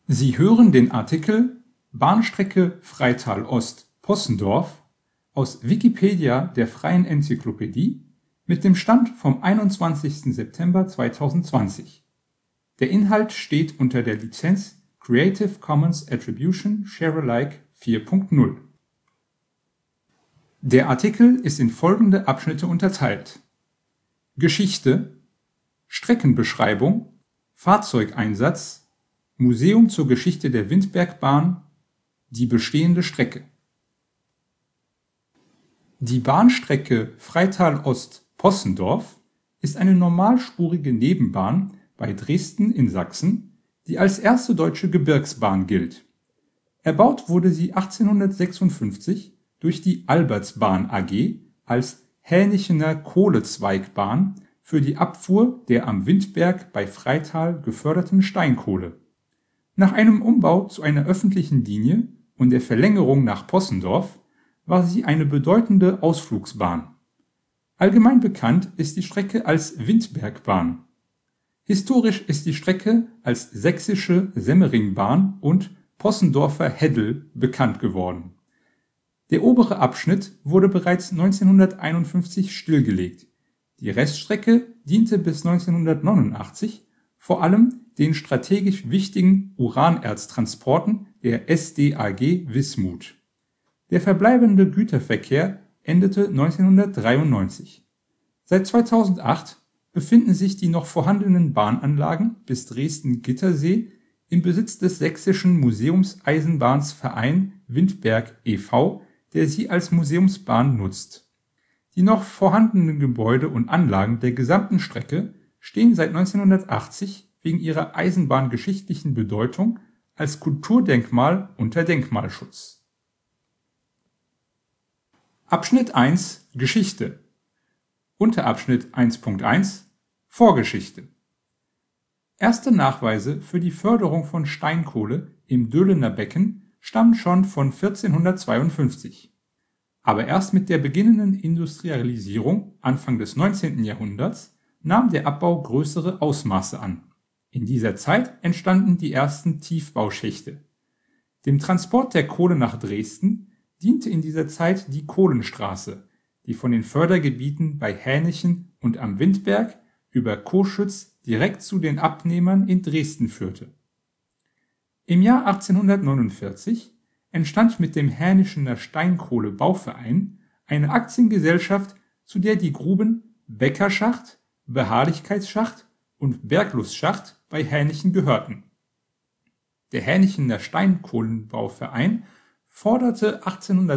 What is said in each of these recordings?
Sie hören den Artikel Bahnstrecke Freital-Ost-Possendorf, aus Wikipedia, der freien Enzyklopädie. Mit dem Stand vom 21. September 2020. Der Inhalt steht unter der Lizenz Creative Commons Attribution Share Alike 4.0. Der Artikel ist in folgende Abschnitte unterteilt: Geschichte, Streckenbeschreibung, Fahrzeugeinsatz, Museum zur Geschichte der Windbergbahn, die bestehende Strecke. Die Bahnstrecke Freital-Ost-Possendorf ist eine normalspurige Nebenbahn bei Dresden in Sachsen, die als erste deutsche Gebirgsbahn gilt. Erbaut wurde sie 1856 durch die Albertsbahn AG als Hänichener Kohlezweigbahn für die Abfuhr der am Windberg bei Freital geförderten Steinkohle. Nach einem Umbau zu einer öffentlichen Linie und der Verlängerung nach Possendorf war sie eine bedeutende Ausflugsbahn. Allgemein bekannt ist die Strecke als Windbergbahn. Historisch ist die Strecke als Sächsische Semmeringbahn und Possendorfer Heddel bekannt geworden. Der obere Abschnitt wurde bereits 1951 stillgelegt. Die Reststrecke diente bis 1989 vor allem den strategisch wichtigen Uranerztransporten der SDAG Wismut. Der verbleibende Güterverkehr endete 1993. Seit 2008 befinden sich die noch vorhandenen Bahnanlagen bis Dresden-Gittersee im Besitz des Sächsischen Museumseisenbahnsverein Windberg e.V., der sie als Museumsbahn nutzt. Die noch vorhandenen Gebäude und Anlagen der gesamten Strecke stehen seit 1980 wegen ihrer eisenbahngeschichtlichen Bedeutung als Kulturdenkmal unter Denkmalschutz. Abschnitt 1 Geschichte. Unterabschnitt 1.1 Vorgeschichte. Erste Nachweise für die Förderung von Steinkohle im Döhlener Becken stammen schon von 1452. Aber erst mit der beginnenden Industrialisierung Anfang des 19. Jahrhunderts nahm der Abbau größere Ausmaße an. In dieser Zeit entstanden die ersten Tiefbauschächte. Dem Transport der Kohle nach Dresden diente in dieser Zeit die Kohlenstraße, die von den Fördergebieten bei Hänichen und am Windberg über Coschütz direkt zu den Abnehmern in Dresden führte. Im Jahr 1849 entstand mit dem Hänichener Steinkohle-Bauverein eine Aktiengesellschaft, zu der die Gruben Bäckerschacht, Beharrlichkeitsschacht und Berglustschacht bei Hänichen gehörten. Der Hänichener Steinkohlenbauverein forderte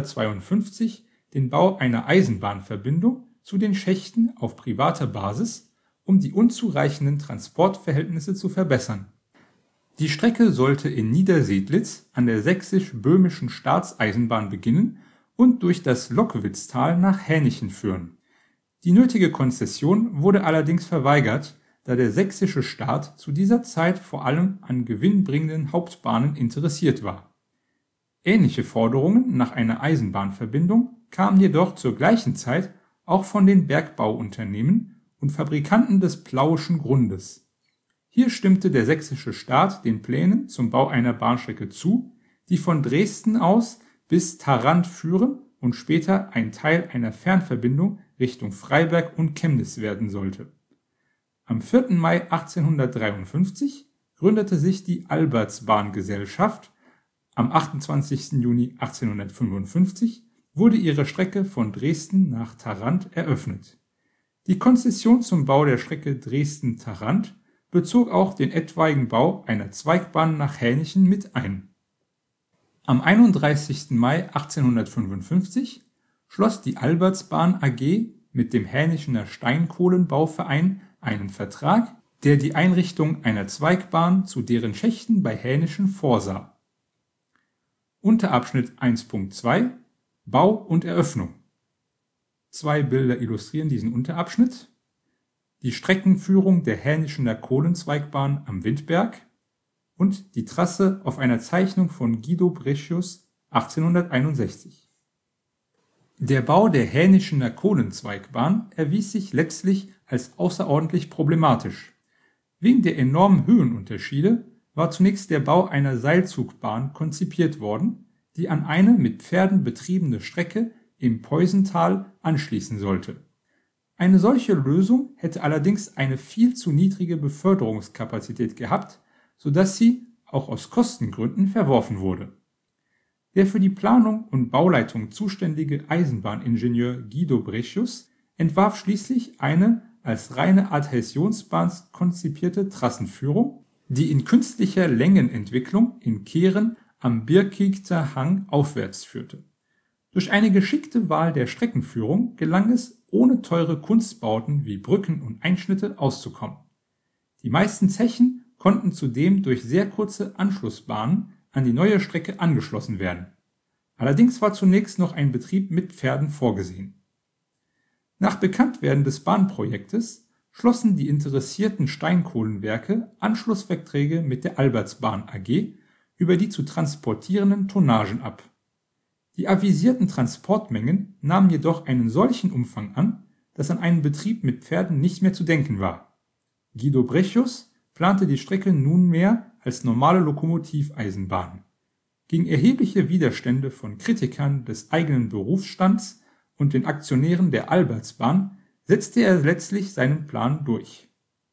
1852 den Bau einer Eisenbahnverbindung zu den Schächten auf privater Basis, um die unzureichenden Transportverhältnisse zu verbessern. Die Strecke sollte in Niedersedlitz an der sächsisch-böhmischen Staatseisenbahn beginnen und durch das Lockwitztal nach Hänichen führen. Die nötige Konzession wurde allerdings verweigert, da der sächsische Staat zu dieser Zeit vor allem an gewinnbringenden Hauptbahnen interessiert war. Ähnliche Forderungen nach einer Eisenbahnverbindung kamen jedoch zur gleichen Zeit auch von den Bergbauunternehmen und Fabrikanten des Plauischen Grundes. Hier stimmte der sächsische Staat den Plänen zum Bau einer Bahnstrecke zu, die von Dresden aus bis Tharandt führen und später ein Teil einer Fernverbindung Richtung Freiberg und Chemnitz werden sollte. Am 4. Mai 1853 gründete sich die Albertsbahngesellschaft. Am 28. Juni 1855 wurde ihre Strecke von Dresden nach Tharandt eröffnet. Die Konzession zum Bau der Strecke Dresden-Tharandt bezog auch den etwaigen Bau einer Zweigbahn nach Hänichen mit ein. Am 31. Mai 1855 schloss die Albertsbahn AG mit dem Hänichener Steinkohlenbauverein einen Vertrag, der die Einrichtung einer Zweigbahn zu deren Schächten bei Hänichen vorsah. Unterabschnitt 1.2 Bau und Eröffnung. Zwei Bilder illustrieren diesen Unterabschnitt. Die Streckenführung der Hänichener Kohlenzweigbahn am Windberg und die Trasse auf einer Zeichnung von Guido Brecius 1861. Der Bau der Hänichener Kohlenzweigbahn erwies sich letztlich als außerordentlich problematisch. Wegen der enormen Höhenunterschiede war zunächst der Bau einer Seilzugbahn konzipiert worden, die an eine mit Pferden betriebene Strecke im Poisental anschließen sollte. Eine solche Lösung hätte allerdings eine viel zu niedrige Beförderungskapazität gehabt, sodass sie, auch aus Kostengründen, verworfen wurde. Der für die Planung und Bauleitung zuständige Eisenbahningenieur Guido Brecius entwarf schließlich eine als reine Adhäsionsbahn konzipierte Trassenführung, die in künstlicher Längenentwicklung in Kehren am Birkigter Hang aufwärts führte. Durch eine geschickte Wahl der Streckenführung gelang es, ohne teure Kunstbauten wie Brücken und Einschnitte auszukommen. Die meisten Zechen konnten zudem durch sehr kurze Anschlussbahnen an die neue Strecke angeschlossen werden. Allerdings war zunächst noch ein Betrieb mit Pferden vorgesehen. Nach Bekanntwerden des Bahnprojektes schlossen die interessierten Steinkohlenwerke Anschlussverträge mit der Albertsbahn AG über die zu transportierenden Tonnagen ab. Die avisierten Transportmengen nahmen jedoch einen solchen Umfang an, dass an einen Betrieb mit Pferden nicht mehr zu denken war. Guido Brecius plante die Strecke nunmehr als normale Lokomotiveisenbahn. Gegen erhebliche Widerstände von Kritikern des eigenen Berufsstands und den Aktionären der Albertsbahn setzte er letztlich seinen Plan durch.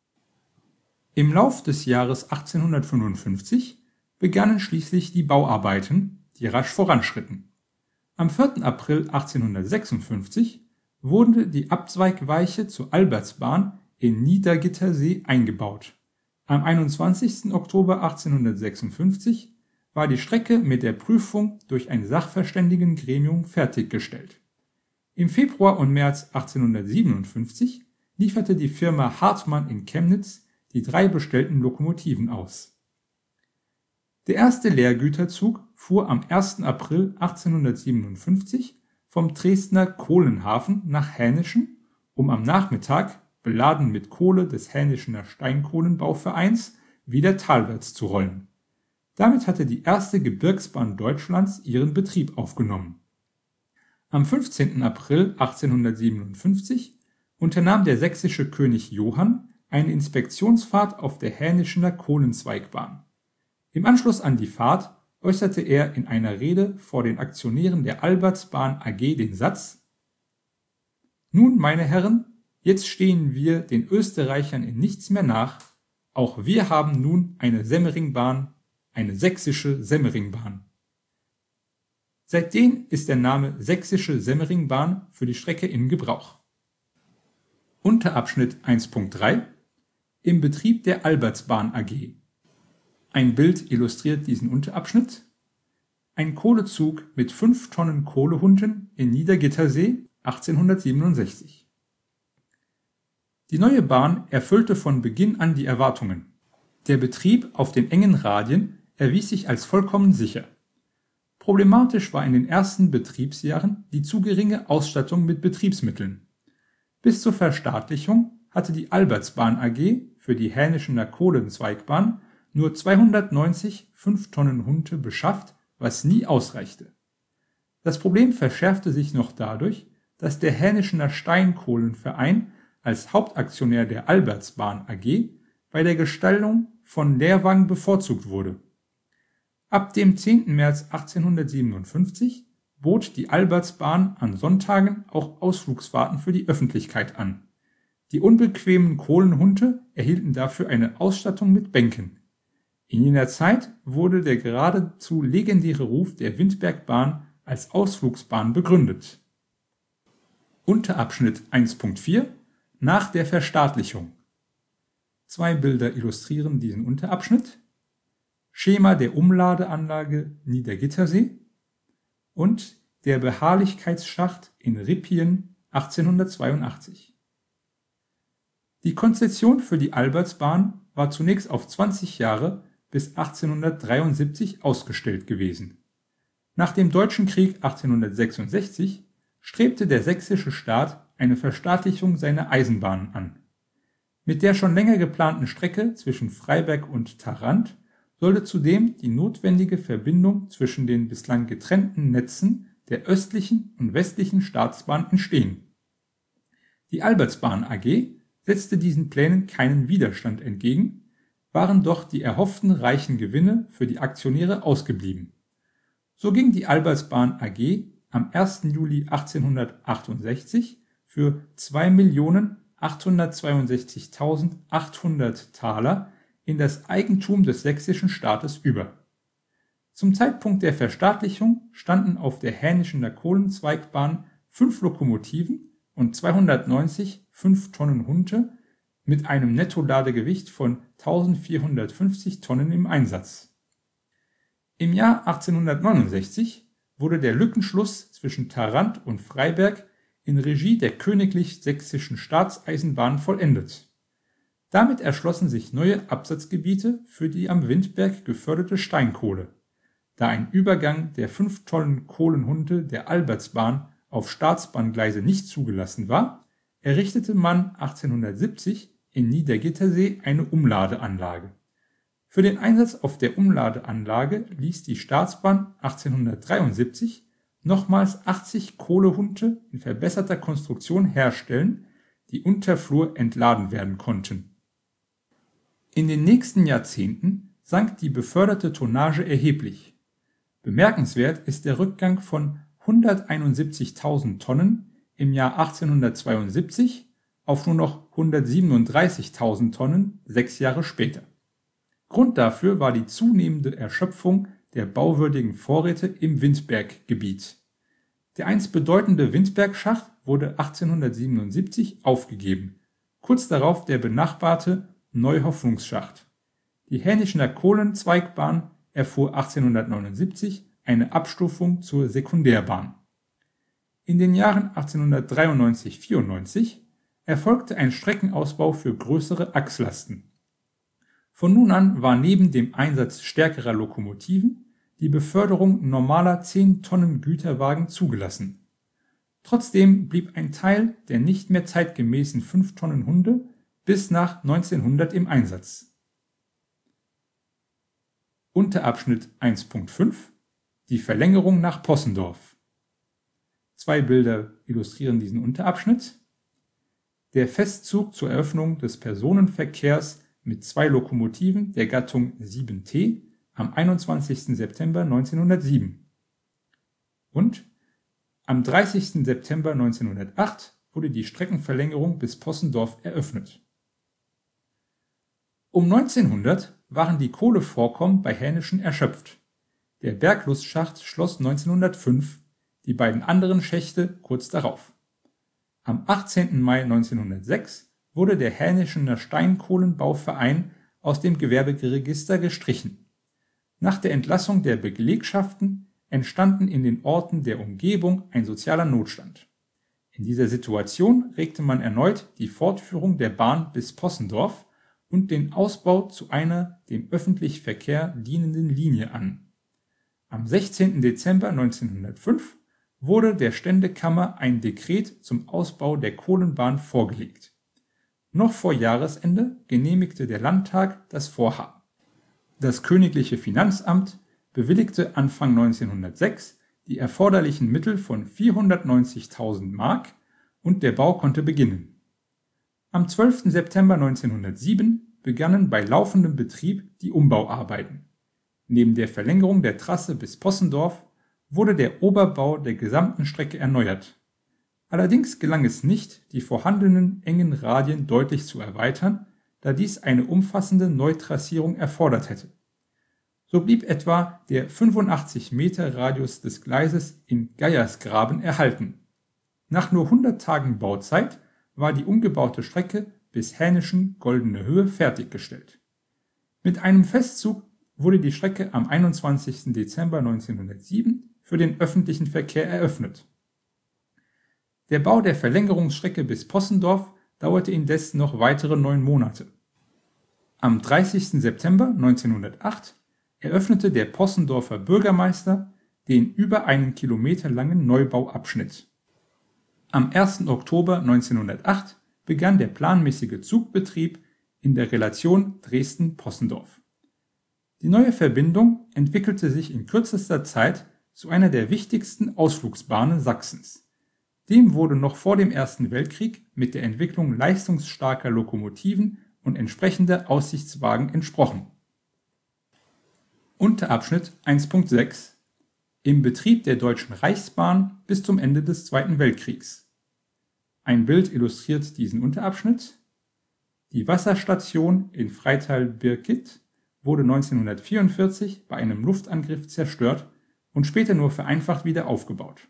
Im Lauf des Jahres 1855 begannen schließlich die Bauarbeiten, die rasch voranschritten. Am 4. April 1856 wurde die Abzweigweiche zur Albertsbahn in Niedergittersee eingebaut. Am 21. Oktober 1856 war die Strecke mit der Prüfung durch ein Sachverständigengremium fertiggestellt. Im Februar und März 1857 lieferte die Firma Hartmann in Chemnitz die 3 bestellten Lokomotiven aus. Der erste Leergüterzug fuhr am 1. April 1857 vom Dresdner Kohlenhafen nach Hähnischen, um am Nachmittag, beladen mit Kohle des Hähnischener Steinkohlenbauvereins, wieder talwärts zu rollen. Damit hatte die erste Gebirgsbahn Deutschlands ihren Betrieb aufgenommen. Am 15. April 1857 unternahm der sächsische König Johann eine Inspektionsfahrt auf der Hähnischener Kohlenzweigbahn. Im Anschluss an die Fahrt äußerte er in einer Rede vor den Aktionären der Albertsbahn AG den Satz: Nun, meine Herren, jetzt stehen wir den Österreichern in nichts mehr nach, auch wir haben nun eine Semmeringbahn, eine sächsische Semmeringbahn. Seitdem ist der Name Sächsische Semmeringbahn für die Strecke in Gebrauch. Unterabschnitt 1.3 Im Betrieb der Albertsbahn AG. Ein Bild illustriert diesen Unterabschnitt. Ein Kohlezug mit 5 Tonnen Kohlehunden in Niedergittersee 1867. Die neue Bahn erfüllte von Beginn an die Erwartungen. Der Betrieb auf den engen Radien erwies sich als vollkommen sicher. Problematisch war in den ersten Betriebsjahren die zu geringe Ausstattung mit Betriebsmitteln. Bis zur Verstaatlichung hatte die Albertsbahn AG für die Hähnischener Kohlenzweigbahn nur 290 5-Tonnen-Hunde beschafft, was nie ausreichte. Das Problem verschärfte sich noch dadurch, dass der Hähnischener Steinkohlenverein als Hauptaktionär der Albertsbahn AG bei der Gestaltung von Leerwagen bevorzugt wurde. Ab dem 10. März 1857 bot die Albertsbahn an Sonntagen auch Ausflugsfahrten für die Öffentlichkeit an. Die unbequemen Kohlenhunde erhielten dafür eine Ausstattung mit Bänken. In jener Zeit wurde der geradezu legendäre Ruf der Windbergbahn als Ausflugsbahn begründet. Unterabschnitt 1.4 Nach der Verstaatlichung. 2 Bilder illustrieren diesen Unterabschnitt. Schema der Umladeanlage Niedergittersee und der Beharrlichkeitsschacht in Rippien 1882. Die Konzession für die Albertsbahn war zunächst auf 20 Jahre bis 1873 ausgestellt gewesen. Nach dem Deutschen Krieg 1866 strebte der sächsische Staat eine Verstaatlichung seiner Eisenbahnen an. Mit der schon länger geplanten Strecke zwischen Freiberg und Tharandt sollte zudem die notwendige Verbindung zwischen den bislang getrennten Netzen der östlichen und westlichen Staatsbahn entstehen. Die Albertsbahn AG setzte diesen Plänen keinen Widerstand entgegen, waren doch die erhofften reichen Gewinne für die Aktionäre ausgeblieben. So ging die Albersbahn AG am 1. Juli 1868 für 2.862.800 Taler in das Eigentum des sächsischen Staates über. Zum Zeitpunkt der Verstaatlichung standen auf der Hähnischen Kohlenzweigbahn 5 Lokomotiven und 290 5-Tonnen-Hunte mit einem Nettoladegewicht von 1450 Tonnen im Einsatz. Im Jahr 1869 wurde der Lückenschluss zwischen Tharandt und Freiberg in Regie der Königlich Sächsischen Staatseisenbahnen vollendet. Damit erschlossen sich neue Absatzgebiete für die am Windberg geförderte Steinkohle. Da ein Übergang der 5-Tonnen-Kohlenhunde der Albersbahn auf Staatsbahngleise nicht zugelassen war, errichtete man 1870 in Niedergittersee eine Umladeanlage. Für den Einsatz auf der Umladeanlage ließ die Staatsbahn 1873 nochmals 80 Kohlehunte in verbesserter Konstruktion herstellen, die unterflur entladen werden konnten. In den nächsten Jahrzehnten sank die beförderte Tonnage erheblich. Bemerkenswert ist der Rückgang von 171.000 Tonnen im Jahr 1872 auf nur noch 137.000 Tonnen 6 Jahre später. Grund dafür war die zunehmende Erschöpfung der bauwürdigen Vorräte im Windberggebiet. Der einst bedeutende Windbergschacht wurde 1877 aufgegeben, kurz darauf der benachbarte Neuhoffnungsschacht. Die Hähnischer Kohlenzweigbahn erfuhr 1879 eine Abstufung zur Sekundärbahn. In den Jahren 1893-94 erfolgte ein Streckenausbau für größere Achslasten. Von nun an war neben dem Einsatz stärkerer Lokomotiven die Beförderung normaler 10-Tonnen-Güterwagen zugelassen. Trotzdem blieb ein Teil der nicht mehr zeitgemäßen 5-Tonnen-Hunde bis nach 1900 im Einsatz. Unterabschnitt 1.5 Die Verlängerung nach Possendorf. 2 Bilder illustrieren diesen Unterabschnitt. Der Festzug zur Eröffnung des Personenverkehrs mit 2 Lokomotiven der Gattung 7T am 21. September 1907. Und am 30. September 1908 wurde die Streckenverlängerung bis Possendorf eröffnet. Um 1900 waren die Kohlevorkommen bei Hähnischen erschöpft. Der Berglustschacht schloss 1905, die beiden anderen Schächte kurz darauf. Am 18. Mai 1906 wurde der Hähnischer Steinkohlenbauverein aus dem Gewerberegister gestrichen. Nach der Entlassung der Belegschaften entstanden in den Orten der Umgebung ein sozialer Notstand. In dieser Situation regte man erneut die Fortführung der Bahn bis Possendorf und den Ausbau zu einer dem öffentlichen Verkehr dienenden Linie an. Am 16. Dezember 1905 wurde der Ständekammer ein Dekret zum Ausbau der Kohlenbahn vorgelegt. Noch vor Jahresende genehmigte der Landtag das Vorhaben. Das Königliche Finanzamt bewilligte Anfang 1906 die erforderlichen Mittel von 490.000 Mark und der Bau konnte beginnen. Am 12. September 1907 begannen bei laufendem Betrieb die Umbauarbeiten. Neben der Verlängerung der Trasse bis Possendorf wurde der Oberbau der gesamten Strecke erneuert. Allerdings gelang es nicht, die vorhandenen engen Radien deutlich zu erweitern, da dies eine umfassende Neutrassierung erfordert hätte. So blieb etwa der 85 Meter Radius des Gleises in Geiersgraben erhalten. Nach nur 100 Tagen Bauzeit war die umgebaute Strecke bis Hähnischen Goldene Höhe fertiggestellt. Mit einem Festzug wurde die Strecke am 21. Dezember 1907 für den öffentlichen Verkehr eröffnet. Der Bau der Verlängerungsstrecke bis Possendorf dauerte indes noch weitere 9 Monate. Am 30. September 1908 eröffnete der Possendorfer Bürgermeister den über 1 Kilometer langen Neubauabschnitt. Am 1. Oktober 1908 begann der planmäßige Zugbetrieb in der Relation Dresden-Possendorf. Die neue Verbindung entwickelte sich in kürzester Zeit zu einer der wichtigsten Ausflugsbahnen Sachsens. Dem wurde noch vor dem Ersten Weltkrieg mit der Entwicklung leistungsstarker Lokomotiven und entsprechender Aussichtswagen entsprochen. Unterabschnitt 1.6 Im Betrieb der Deutschen Reichsbahn bis zum Ende des Zweiten Weltkriegs. Ein Bild illustriert diesen Unterabschnitt. Die Wasserstation in Freital-Birkit wurde 1944 bei einem Luftangriff zerstört und später nur vereinfacht wieder aufgebaut.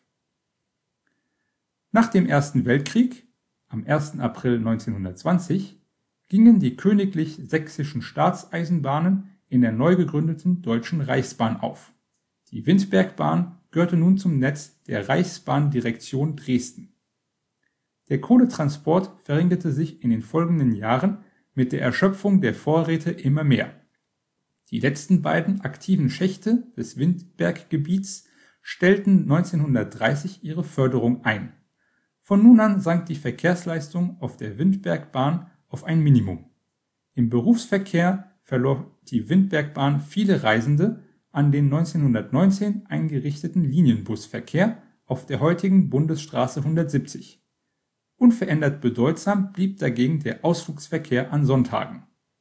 Nach dem Ersten Weltkrieg, am 1. April 1920, gingen die Königlich Sächsischen Staatseisenbahnen in der neu gegründeten Deutschen Reichsbahn auf. Die Windbergbahn gehörte nun zum Netz der Reichsbahndirektion Dresden. Der Kohletransport verringerte sich in den folgenden Jahren mit der Erschöpfung der Vorräte immer mehr. Die letzten beiden aktiven Schächte des Windberggebiets stellten 1930 ihre Förderung ein. Von nun an sank die Verkehrsleistung auf der Windbergbahn auf ein Minimum. Im Berufsverkehr verlor die Windbergbahn viele Reisende an den 1919 eingerichteten Linienbusverkehr auf der heutigen Bundesstraße 170. Unverändert bedeutsam blieb dagegen der Ausflugsverkehr an Sonntagen.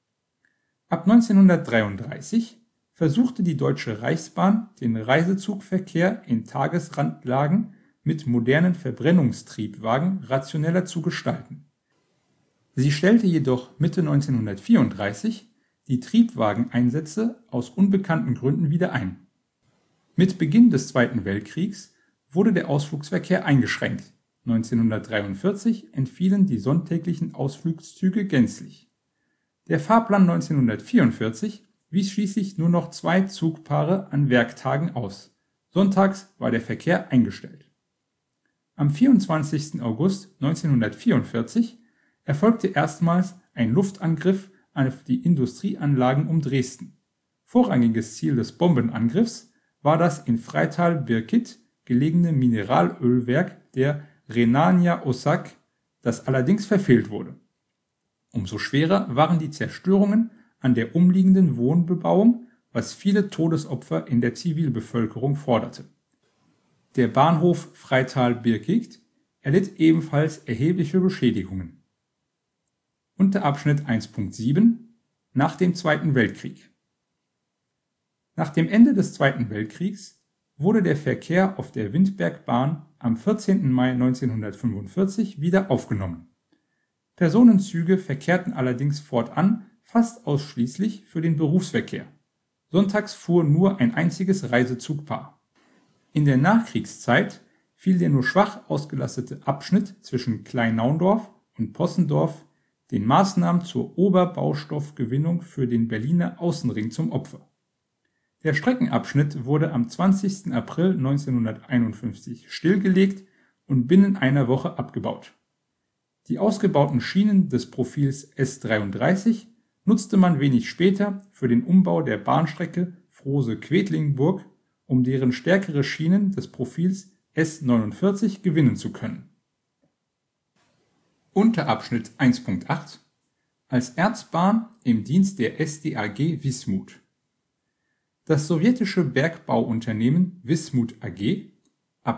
Ab 1933 versuchte die Deutsche Reichsbahn, den Reisezugverkehr in Tagesrandlagen mit modernen Verbrennungstriebwagen rationeller zu gestalten. Sie stellte jedoch Mitte 1934 die Triebwageneinsätze aus unbekannten Gründen wieder ein. Mit Beginn des Zweiten Weltkriegs wurde der Ausflugsverkehr eingeschränkt. 1943 entfielen die sonntäglichen Ausflugszüge gänzlich. Der Fahrplan 1944 wies schließlich nur noch 2 Zugpaare an Werktagen aus. Sonntags war der Verkehr eingestellt. Am 24. August 1944 erfolgte erstmals ein Luftangriff auf die Industrieanlagen um Dresden. Vorrangiges Ziel des Bombenangriffs war das in Freital-Birkit gelegene Mineralölwerk der Rhenania Ossak, das allerdings verfehlt wurde. Umso schwerer waren die Zerstörungen an der umliegenden Wohnbebauung, was viele Todesopfer in der Zivilbevölkerung forderte. Der Bahnhof Freital-Birkit erlitt ebenfalls erhebliche Beschädigungen. Unterabschnitt 1.7 Nach dem Zweiten Weltkrieg. Nach dem Ende des Zweiten Weltkriegs wurde der Verkehr auf der Windbergbahn am 14. Mai 1945 wieder aufgenommen. Personenzüge verkehrten allerdings fortan fast ausschließlich für den Berufsverkehr. Sonntags fuhr nur ein einziges Reisezugpaar. In der Nachkriegszeit fiel der nur schwach ausgelastete Abschnitt zwischen Kleinnaundorf und Possendorf den Maßnahmen zur Oberbaustoffgewinnung für den Berliner Außenring zum Opfer. Der Streckenabschnitt wurde am 20. April 1951 stillgelegt und binnen einer Woche abgebaut. Die ausgebauten Schienen des Profils S33 nutzte man wenig später für den Umbau der Bahnstrecke Frose-Quedlinburg, um deren stärkere Schienen des Profils S49 gewinnen zu können. Unterabschnitt 1.8 Als Erzbahn im Dienst der SDAG Wismut. Das sowjetische Bergbauunternehmen Wismut AG, ab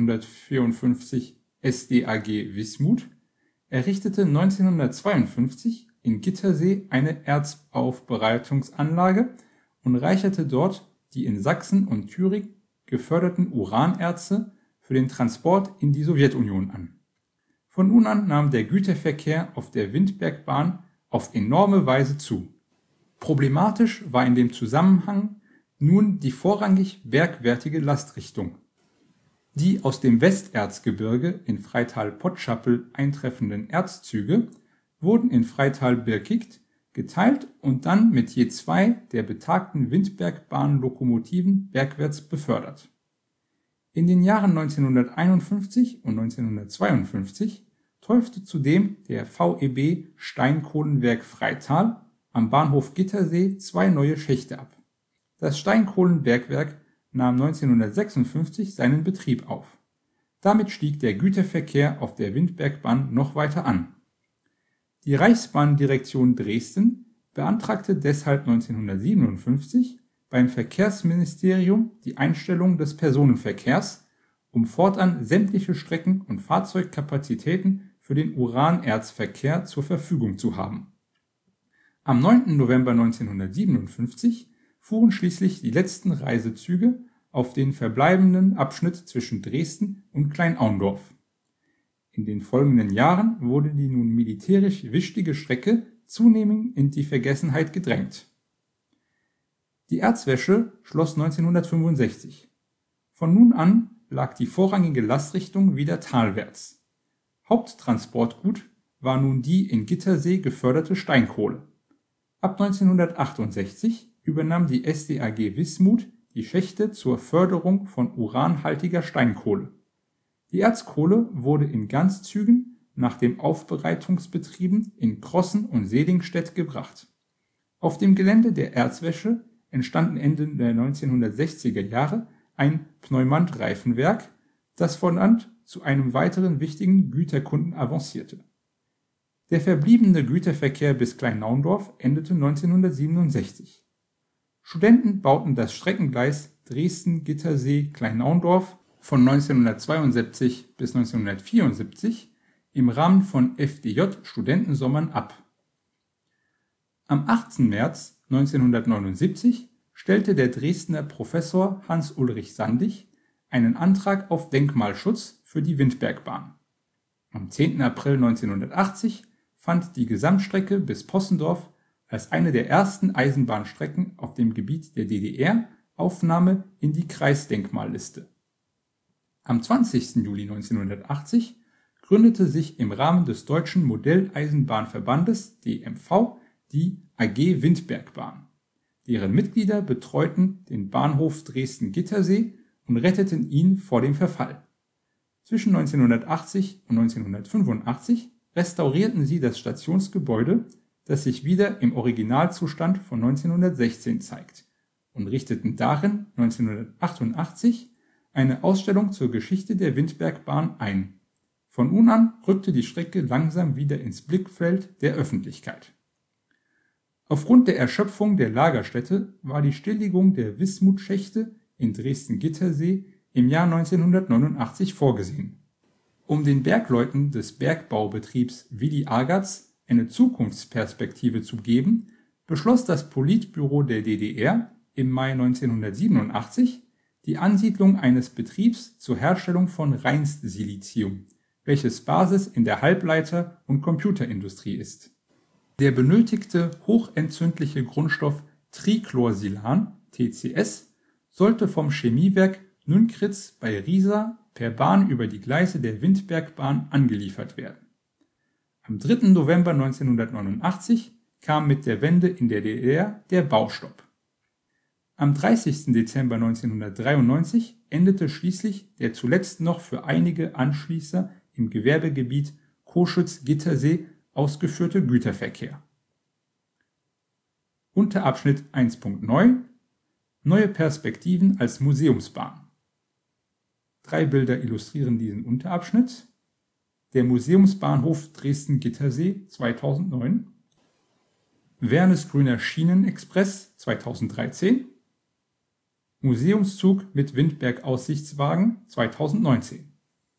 1954 SDAG Wismut, errichtete 1952 in Gittersee eine Erzaufbereitungsanlage und reicherte dort die in Sachsen und Thüringen geförderten Uranerze für den Transport in die Sowjetunion an. Von nun an nahm der Güterverkehr auf der Windbergbahn auf enorme Weise zu. Problematisch war in dem Zusammenhang nun die vorrangig bergwertige Lastrichtung. Die aus dem Westerzgebirge in Freital-Potschappel eintreffenden Erzzüge wurden in Freital-Birkit geteilt und dann mit je 2 der betagten Windbergbahn-Lokomotiven bergwärts befördert. In den Jahren 1951 und 1952 täufte zudem der VEB Steinkohlenwerk Freital am Bahnhof Gittersee 2 neue Schächte ab. Das Steinkohlenbergwerk nahm 1956 seinen Betrieb auf. Damit stieg der Güterverkehr auf der Windbergbahn noch weiter an. Die Reichsbahndirektion Dresden beantragte deshalb 1957 beim Verkehrsministerium die Einstellung des Personenverkehrs, um fortan sämtliche Strecken und Fahrzeugkapazitäten für den Uranerzverkehr zur Verfügung zu haben. Am 9. November 1957 fuhren schließlich die letzten Reisezüge auf den verbleibenden Abschnitt zwischen Dresden und Klein-Aundorf. In den folgenden Jahren wurde die nun militärisch wichtige Strecke zunehmend in die Vergessenheit gedrängt. Die Erzwäsche schloss 1965. Von nun an lag die vorrangige Lastrichtung wieder talwärts. Haupttransportgut war nun die in Gittersee geförderte Steinkohle. Ab 1968 übernahm die SDAG Wismut die Schächte zur Förderung von uranhaltiger Steinkohle. Die Erzkohle wurde in Ganzzügen nach den Aufbereitungsbetrieben in Crossen und Selingstedt gebracht. Auf dem Gelände der Erzwäsche entstanden Ende der 1960er Jahre ein Pneumant-Reifenwerk, das von Land zu einem weiteren wichtigen Güterkunden avancierte. Der verbliebene Güterverkehr bis Klein-Naundorf endete 1967. Studenten bauten das Streckengleis Dresden-Gittersee-Klein-Naundorf von 1972 bis 1974 im Rahmen von FDJ-Studentensommern ab. Am 18. März 1979 stellte der Dresdner Professor Hans-Ulrich Sandig einen Antrag auf Denkmalschutz für die Windbergbahn. Am 10. April 1980 fand die Gesamtstrecke bis Possendorf als eine der ersten Eisenbahnstrecken auf dem Gebiet der DDR Aufnahme in die Kreisdenkmalliste. Am 20. Juli 1980 gründete sich im Rahmen des Deutschen Modelleisenbahnverbandes DMV die AG Windbergbahn. Deren Mitglieder betreuten den Bahnhof Dresden-Gittersee und retteten ihn vor dem Verfall. Zwischen 1980 und 1985 restaurierten sie das Stationsgebäude, das sich wieder im Originalzustand von 1916 zeigt, und richteten darin 1988 eine Ausstellung zur Geschichte der Windbergbahn ein. Von nun an rückte die Strecke langsam wieder ins Blickfeld der Öffentlichkeit. Aufgrund der Erschöpfung der Lagerstätte war die Stilllegung der Wismut-Schächte in Dresden-Gittersee im Jahr 1989 vorgesehen. Um den Bergleuten des Bergbaubetriebs Willi Agatz eine Zukunftsperspektive zu geben, beschloss das Politbüro der DDR im Mai 1987 die Ansiedlung eines Betriebs zur Herstellung von Reinstsilizium, welches Basis in der Halbleiter- und Computerindustrie ist. Der benötigte hochentzündliche Grundstoff Trichlorsilan, TCS, sollte vom Chemiewerk Nünkritz bei Riesa per Bahn über die Gleise der Windbergbahn angeliefert werden. Am 3. November 1989 kam mit der Wende in der DDR der Baustopp. Am 30. Dezember 1993 endete schließlich der zuletzt noch für einige Anschließer im Gewerbegebiet Coschütz-Gittersee ausgeführte Güterverkehr. Unterabschnitt 1.9 Neue Perspektiven als Museumsbahn. 3 Bilder illustrieren diesen Unterabschnitt. Der Museumsbahnhof Dresden-Gittersee 2009, Wernes grüner Schienenexpress 2013, Museumszug mit Windberg-Aussichtswagen 2019.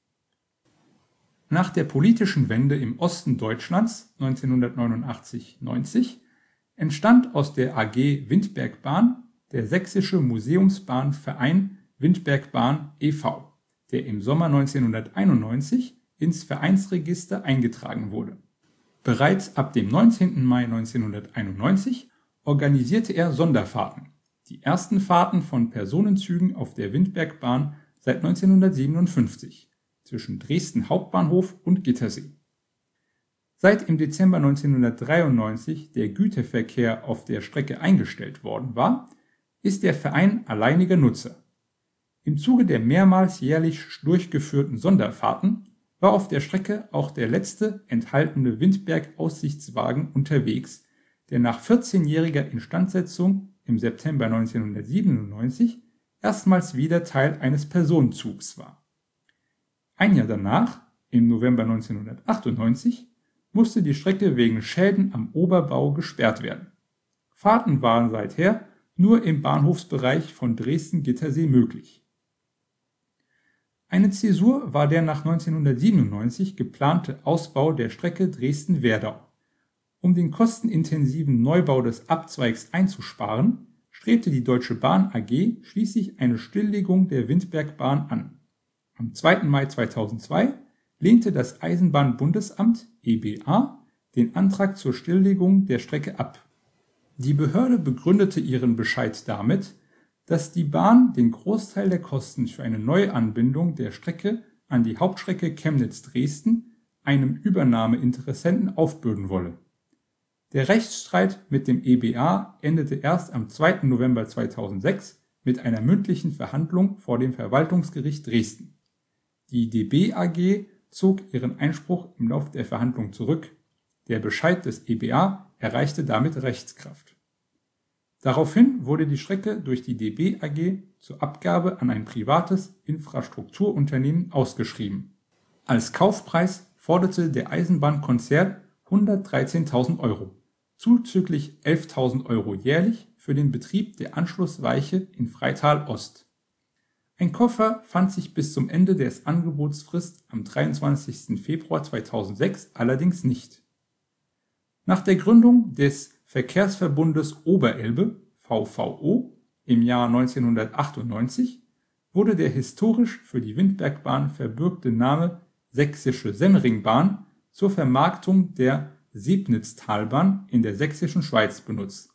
Nach der politischen Wende im Osten Deutschlands 1989-90 entstand aus der AG Windbergbahn der Sächsische Museumsbahnverein Windbergbahn e.V., der im Sommer 1991 ins Vereinsregister eingetragen wurde. Bereits ab dem 19. Mai 1991 organisierte er Sonderfahrten, die ersten Fahrten von Personenzügen auf der Windbergbahn seit 1957 zwischen Dresden Hauptbahnhof und Gittersee. Seit im Dezember 1993 der Güterverkehr auf der Strecke eingestellt worden war, ist der Verein alleiniger Nutzer. Im Zuge der mehrmals jährlich durchgeführten Sonderfahrten war auf der Strecke auch der letzte enthaltene Windberg-Aussichtswagen unterwegs, der nach 14-jähriger Instandsetzung im September 1997 erstmals wieder Teil eines Personenzugs war. Ein Jahr danach, im November 1998, musste die Strecke wegen Schäden am Oberbau gesperrt werden. Fahrten waren seither nur im Bahnhofsbereich von Dresden-Gittersee möglich. Eine Zäsur war der nach 1997 geplante Ausbau der Strecke Dresden-Werdau. Um den kostenintensiven Neubau des Abzweigs einzusparen, strebte die Deutsche Bahn AG schließlich eine Stilllegung der Windbergbahn an. Am 2. Mai 2002 lehnte das Eisenbahnbundesamt EBA den Antrag zur Stilllegung der Strecke ab. Die Behörde begründete ihren Bescheid damit, dass die Bahn den Großteil der Kosten für eine Neuanbindung der Strecke an die Hauptstrecke Chemnitz-Dresden einem Übernahmeinteressenten aufbürden wolle. Der Rechtsstreit mit dem EBA endete erst am 2. November 2006 mit einer mündlichen Verhandlung vor dem Verwaltungsgericht Dresden. Die DB AG zog ihren Einspruch im Laufe der Verhandlung zurück. Der Bescheid des EBA erreichte damit Rechtskraft. Daraufhin wurde die Strecke durch die DB AG zur Abgabe an ein privates Infrastrukturunternehmen ausgeschrieben. Als Kaufpreis forderte der Eisenbahnkonzern 113.000 €, zuzüglich 11.000 € jährlich für den Betrieb der Anschlussweiche in Freital Ost. Ein Käufer fand sich bis zum Ende des Angebotsfrist am 23. Februar 2006 allerdings nicht. Nach der Gründung des Verkehrsverbundes Oberelbe (VVO) im Jahr 1998 wurde der historisch für die Windbergbahn verbürgte Name Sächsische Semmeringbahn zur Vermarktung der Sebnitztalbahn in der Sächsischen Schweiz benutzt.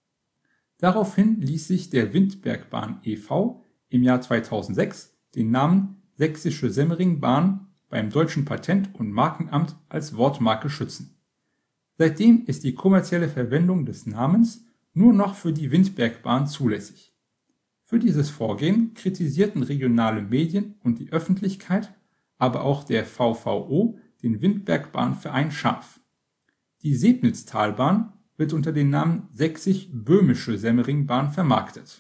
Daraufhin ließ sich der Windbergbahn e.V. im Jahr 2006 den Namen Sächsische Semmeringbahn beim Deutschen Patent- und Markenamt als Wortmarke schützen. Seitdem ist die kommerzielle Verwendung des Namens nur noch für die Windbergbahn zulässig. Für dieses Vorgehen kritisierten regionale Medien und die Öffentlichkeit, aber auch der VVO, den Windbergbahnverein scharf. Die Sebnitztalbahn wird unter dem Namen Sächsisch-Böhmische Semmeringbahn vermarktet.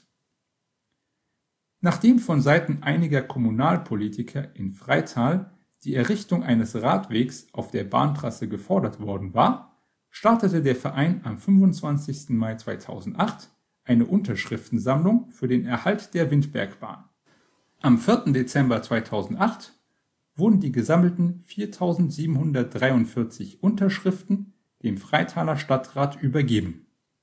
Nachdem von Seiten einiger Kommunalpolitiker in Freital die Errichtung eines Radwegs auf der Bahntrasse gefordert worden war, startete der Verein am 25. Mai 2008 eine Unterschriftensammlung für den Erhalt der Windbergbahn. Am 4. Dezember 2008 wurden die gesammelten 4.743 Unterschriften dem Freitaler Stadtrat übergeben.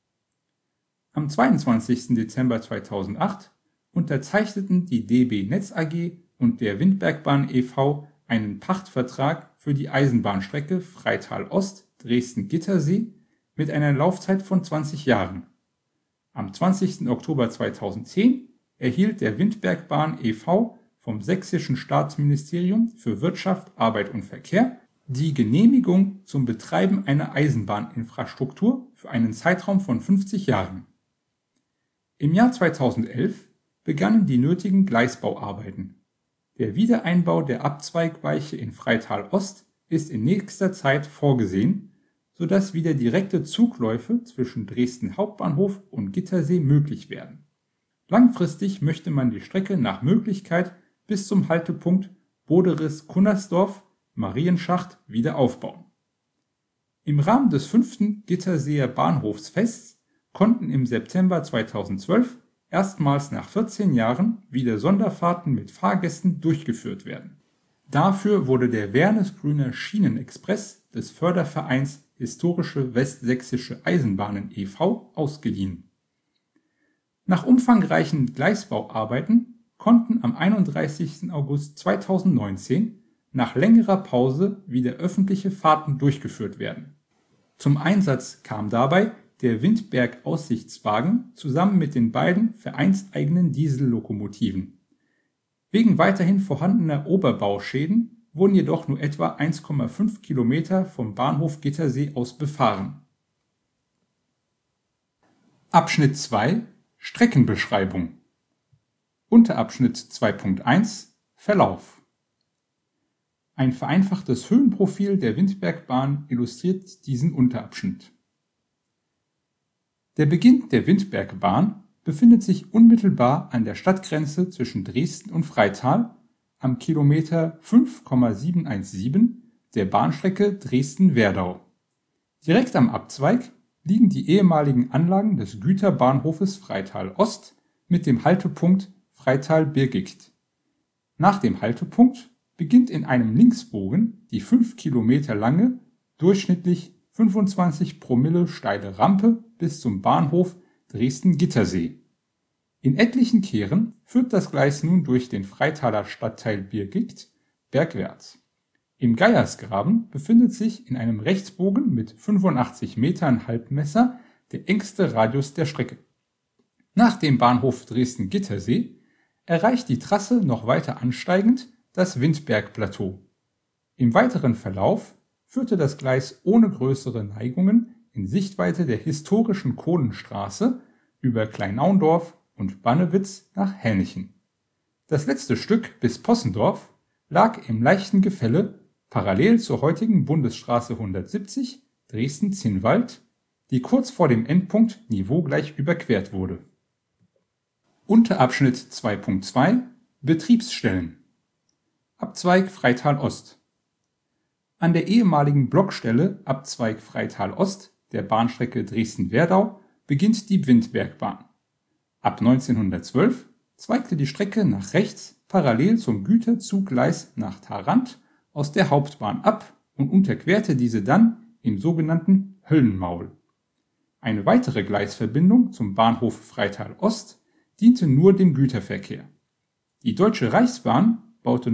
Am 22. Dezember 2008 unterzeichneten die DB Netz AG und der Windbergbahn e.V. einen Pachtvertrag für die Eisenbahnstrecke Freital Ost Dresden-Gittersee mit einer Laufzeit von 20 Jahren. Am 20. Oktober 2010 erhielt der Windbergbahn e.V. vom Sächsischen Staatsministerium für Wirtschaft, Arbeit und Verkehr die Genehmigung zum Betreiben einer Eisenbahninfrastruktur für einen Zeitraum von 50 Jahren. Im Jahr 2011 begannen die nötigen Gleisbauarbeiten. Der Wiedereinbau der Abzweigweiche in Freital Ost ist in nächster Zeit vorgesehen, sodass wieder direkte Zugläufe zwischen Dresden Hauptbahnhof und Gittersee möglich werden. Langfristig möchte man die Strecke nach Möglichkeit bis zum Haltepunkt Boderis-Cunnersdorf Marienschacht wieder aufbauen. Im Rahmen des 5. Gitterseer Bahnhofsfests konnten im September 2012 erstmals nach 14 Jahren wieder Sonderfahrten mit Fahrgästen durchgeführt werden. Dafür wurde der Wernesgrüner Schienenexpress des Fördervereins Historische Westsächsische Eisenbahnen e.V. ausgeliehen. Nach umfangreichen Gleisbauarbeiten konnten am 31. August 2019 nach längerer Pause wieder öffentliche Fahrten durchgeführt werden. Zum Einsatz kam dabei der Windberg-Aussichtswagen zusammen mit den beiden vereinseigenen Diesellokomotiven. Wegen weiterhin vorhandener Oberbauschäden wurden jedoch nur etwa 1,5 Kilometer vom Bahnhof Gittersee aus befahren. Abschnitt 2 Streckenbeschreibung. Unterabschnitt 2.1 Verlauf. Ein vereinfachtes Höhenprofil der Windbergbahn illustriert diesen Unterabschnitt. Der Beginn der Windbergbahn befindet sich unmittelbar an der Stadtgrenze zwischen Dresden und Freital am Kilometer 5,717 der Bahnstrecke Dresden-Werdau. Direkt am Abzweig liegen die ehemaligen Anlagen des Güterbahnhofes Freital Ost mit dem Haltepunkt Freital-Birgicht. Nach dem Haltepunkt beginnt in einem Linksbogen die 5 Kilometer lange, durchschnittlich 25 Promille steile Rampe bis zum Bahnhof Dresden-Gittersee. In etlichen Kehren führt das Gleis nun durch den Freitaler Stadtteil Birgit bergwärts. Im Geiersgraben befindet sich in einem Rechtsbogen mit 85 Metern Halbmesser der engste Radius der Strecke. Nach dem Bahnhof Dresden-Gittersee erreicht die Trasse noch weiter ansteigend das Windbergplateau. Im weiteren Verlauf führte das Gleis ohne größere Neigungen in Sichtweite der historischen Kohlenstraße über Kleinaundorf und Bannewitz nach Helnichen. Das letzte Stück bis Possendorf lag im leichten Gefälle parallel zur heutigen Bundesstraße 170 Dresden-Zinnwald, die kurz vor dem Endpunkt niveaugleich überquert wurde. Unterabschnitt 2.2 Betriebsstellen. Abzweig Freital Ost. An der ehemaligen Blockstelle Abzweig Freital Ost der Bahnstrecke Dresden-Werdau beginnt die Windbergbahn. Ab 1912 zweigte die Strecke nach rechts parallel zum Güterzuggleis nach Tharandt aus der Hauptbahn ab und unterquerte diese dann im sogenannten Höllenmaul. Eine weitere Gleisverbindung zum Bahnhof Freital Ost diente nur dem Güterverkehr. Die Deutsche Reichsbahn baute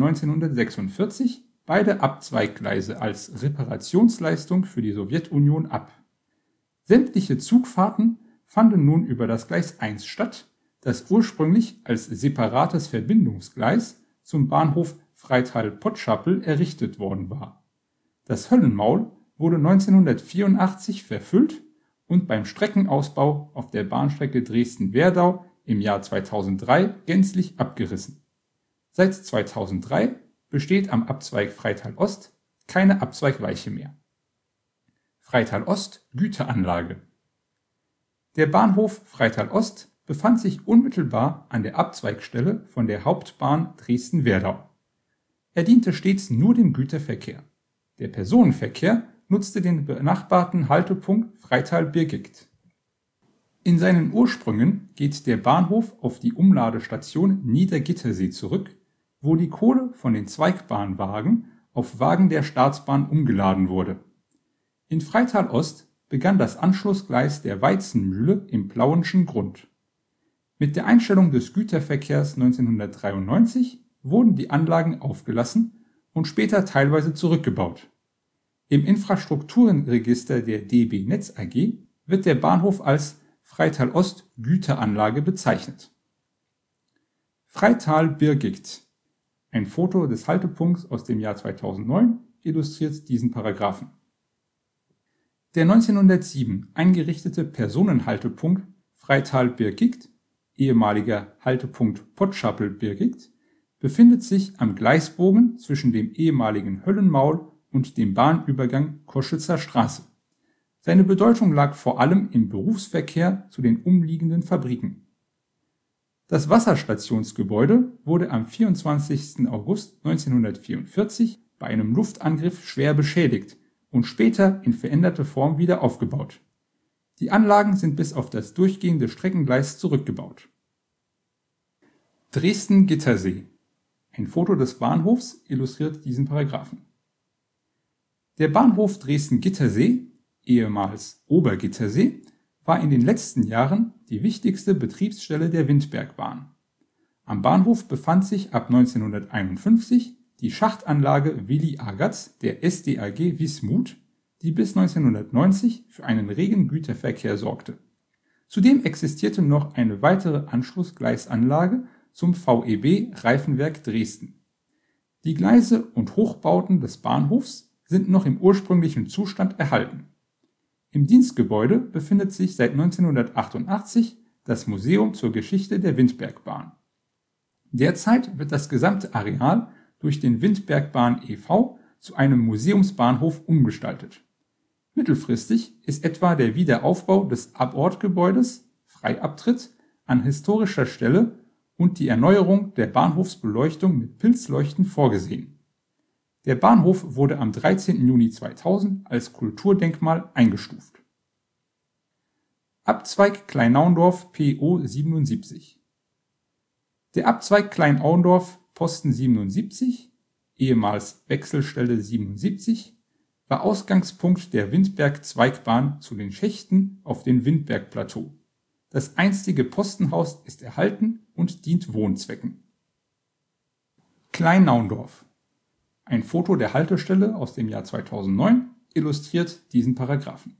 1946 beide Abzweiggleise als Reparationsleistung für die Sowjetunion ab. Sämtliche Zugfahrten fanden nun über das Gleis 1 statt, das ursprünglich als separates Verbindungsgleis zum Bahnhof Freital-Potschapel errichtet worden war. Das Höllenmaul wurde 1984 verfüllt und beim Streckenausbau auf der Bahnstrecke Dresden-Werdau im Jahr 2003 gänzlich abgerissen. Seit 2003 besteht am Abzweig Freital Ost keine Abzweigweiche mehr. Freital Ost Güteranlage. Der Bahnhof Freital Ost befand sich unmittelbar an der Abzweigstelle von der Hauptbahn Dresden-Werdau. Er diente stets nur dem Güterverkehr. Der Personenverkehr nutzte den benachbarten Haltepunkt Freital-Birgit. In seinen Ursprüngen geht der Bahnhof auf die Umladestation Niedergittersee zurück, wo die Kohle von den Zweigbahnwagen auf Wagen der Staatsbahn umgeladen wurde. In Freital Ost begann das Anschlussgleis der Weizenmühle im Plauenschen Grund. Mit der Einstellung des Güterverkehrs 1993 wurden die Anlagen aufgelassen und später teilweise zurückgebaut. Im Infrastrukturenregister der DB Netz AG wird der Bahnhof als Freital Ost Güteranlage bezeichnet. Freital-Birgit. Ein Foto des Haltepunkts aus dem Jahr 2009 illustriert diesen Paragraphen. Der 1907 eingerichtete Personenhaltepunkt Freital-Birgit, ehemaliger Haltepunkt Potschapel-Birgit, befindet sich am Gleisbogen zwischen dem ehemaligen Höllenmaul und dem Bahnübergang Koschitzer Straße. Seine Bedeutung lag vor allem im Berufsverkehr zu den umliegenden Fabriken. Das Wasserstationsgebäude wurde am 24. August 1944 bei einem Luftangriff schwer beschädigt und später in veränderter Form wieder aufgebaut. Die Anlagen sind bis auf das durchgehende Streckengleis zurückgebaut. Dresden-Gittersee. Ein Foto des Bahnhofs illustriert diesen Paragraphen. Der Bahnhof Dresden-Gittersee, ehemals Obergittersee, war in den letzten Jahren die wichtigste Betriebsstelle der Windbergbahn. Am Bahnhof befand sich ab 1951 die Schachtanlage Willi Agatz der SDAG Wismut, die bis 1990 für einen regen Güterverkehr sorgte. Zudem existierte noch eine weitere Anschlussgleisanlage zum VEB Reifenwerk Dresden. Die Gleise und Hochbauten des Bahnhofs sind noch im ursprünglichen Zustand erhalten. Im Dienstgebäude befindet sich seit 1988 das Museum zur Geschichte der Windbergbahn. Derzeit wird das gesamte Areal durch den Windbergbahn e.V. zu einem Museumsbahnhof umgestaltet. Mittelfristig ist etwa der Wiederaufbau des Abortgebäudes Freiabtritt an historischer Stelle und die Erneuerung der Bahnhofsbeleuchtung mit Pilzleuchten vorgesehen. Der Bahnhof wurde am 13. Juni 2000 als Kulturdenkmal eingestuft. Abzweig Kleinaundorf PO 77. Der Abzweig Kleinaundorf Posten 77, ehemals Wechselstelle 77, war Ausgangspunkt der Windberg-Zweigbahn zu den Schächten auf dem Windberg-Plateau. Das einstige Postenhaus ist erhalten und dient Wohnzwecken. Klein-Naundorf. Ein Foto der Haltestelle aus dem Jahr 2009 illustriert diesen Paragraphen.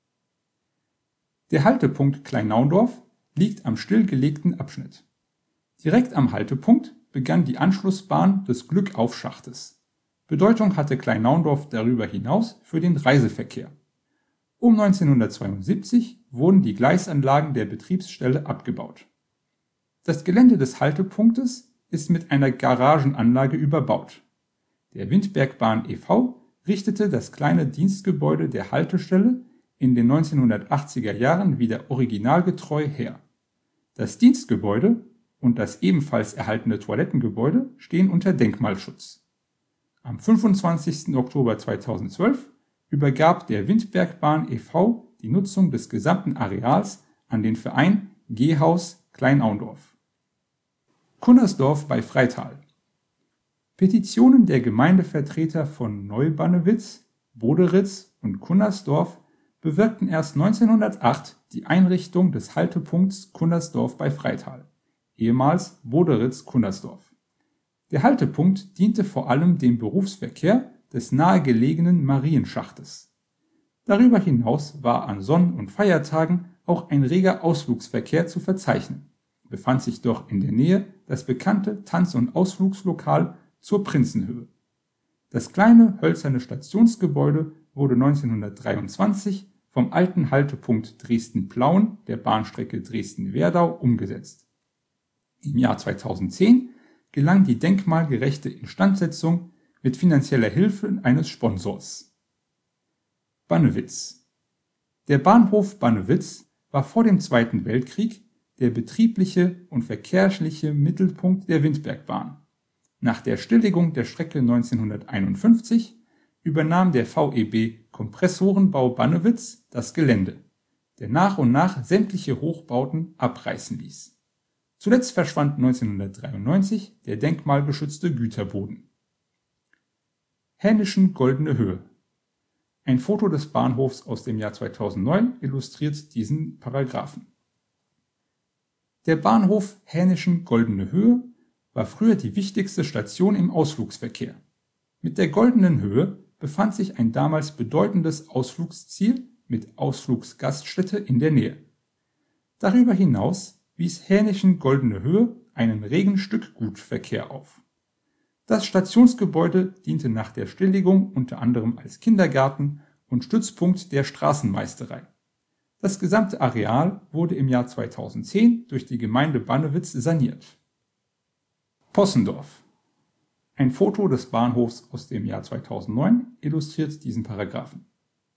Der Haltepunkt Klein-Naundorf liegt am stillgelegten Abschnitt. Direkt am Haltepunkt begann die Anschlussbahn des Glückauf-Schachtes. Bedeutung hatte Klein-Naundorf darüber hinaus für den Reiseverkehr. Um 1972 wurden die Gleisanlagen der Betriebsstelle abgebaut. Das Gelände des Haltepunktes ist mit einer Garagenanlage überbaut. Der Windbergbahn e.V. richtete das kleine Dienstgebäude der Haltestelle in den 1980er Jahren wieder originalgetreu her. Das Dienstgebäude und das ebenfalls erhaltene Toilettengebäude stehen unter Denkmalschutz. Am 25. Oktober 2012 übergab der Windbergbahn e.V. die Nutzung des gesamten Areals an den Verein Gehhaus Klein-Naundorf. Cunnersdorf bei Freital. Petitionen der Gemeindevertreter von Neubannewitz, Boderitz und Cunnersdorf bewirkten erst 1908 die Einrichtung des Haltepunkts Cunnersdorf bei Freital, ehemals Boderitz-Cunnersdorf. Der Haltepunkt diente vor allem dem Berufsverkehr des nahegelegenen Marienschachtes. Darüber hinaus war an Sonn- und Feiertagen auch ein reger Ausflugsverkehr zu verzeichnen, befand sich doch in der Nähe das bekannte Tanz- und Ausflugslokal zur Prinzenhöhe. Das kleine hölzerne Stationsgebäude wurde 1923 vom alten Haltepunkt Dresden-Plauen der Bahnstrecke Dresden-Werdau umgesetzt. Im Jahr 2010 gelang die denkmalgerechte Instandsetzung mit finanzieller Hilfe eines Sponsors. Bannewitz. Der Bahnhof Bannewitz war vor dem Zweiten Weltkrieg der betriebliche und verkehrliche Mittelpunkt der Windbergbahn. Nach der Stilllegung der Strecke 1951 übernahm der VEB Kompressorenbau Bannewitz das Gelände, der nach und nach sämtliche Hochbauten abreißen ließ. Zuletzt verschwand 1993 der denkmalgeschützte Güterboden. Hähnischen Goldene Höhe. Ein Foto des Bahnhofs aus dem Jahr 2009 illustriert diesen Paragraphen. Der Bahnhof Hähnischen Goldene Höhe war früher die wichtigste Station im Ausflugsverkehr. Mit der Goldenen Höhe befand sich ein damals bedeutendes Ausflugsziel mit Ausflugsgaststätte in der Nähe. Darüber hinaus wies Hähnischen Goldene Höhe einen regen Stückgutverkehr auf. Das Stationsgebäude diente nach der Stilllegung unter anderem als Kindergarten und Stützpunkt der Straßenmeisterei. Das gesamte Areal wurde im Jahr 2010 durch die Gemeinde Bannewitz saniert. Possendorf. Ein Foto des Bahnhofs aus dem Jahr 2009 illustriert diesen Paragraphen.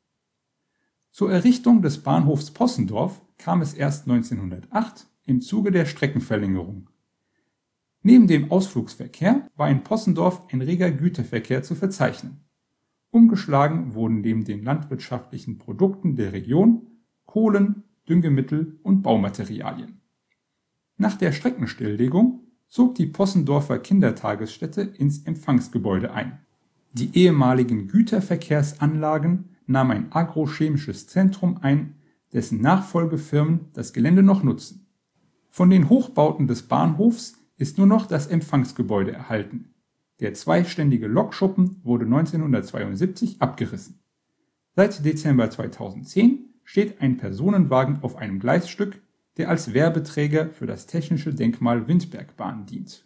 Zur Errichtung des Bahnhofs Possendorf kam es erst 1908 im Zuge der Streckenverlängerung. Neben dem Ausflugsverkehr war in Possendorf ein reger Güterverkehr zu verzeichnen. Umgeschlagen wurden neben den landwirtschaftlichen Produkten der Region Kohlen, Düngemittel und Baumaterialien. Nach der Streckenstilllegung zog die Possendorfer Kindertagesstätte ins Empfangsgebäude ein. Die ehemaligen Güterverkehrsanlagen nahmen ein agrochemisches Zentrum ein, dessen Nachfolgefirmen das Gelände noch nutzen. Von den Hochbauten des Bahnhofs ist nur noch das Empfangsgebäude erhalten. Der zweiständige Lokschuppen wurde 1972 abgerissen. Seit Dezember 2010 steht ein Personenwagen auf einem Gleisstück, der als Werbeträger für das technische Denkmal Windbergbahn dient.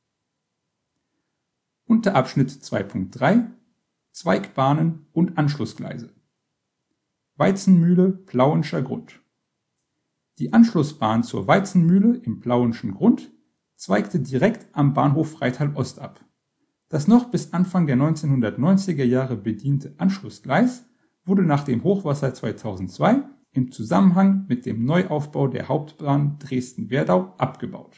Unterabschnitt 2.3 Zweigbahnen und Anschlussgleise. Weizenmühle, Plauenscher Grund. Die Anschlussbahn zur Weizenmühle im Plauenschen Grund zweigte direkt am Bahnhof Freital Ost ab. Das noch bis Anfang der 1990er Jahre bediente Anschlussgleis wurde nach dem Hochwasser 2002 im Zusammenhang mit dem Neuaufbau der Hauptbahn Dresden-Werdau abgebaut.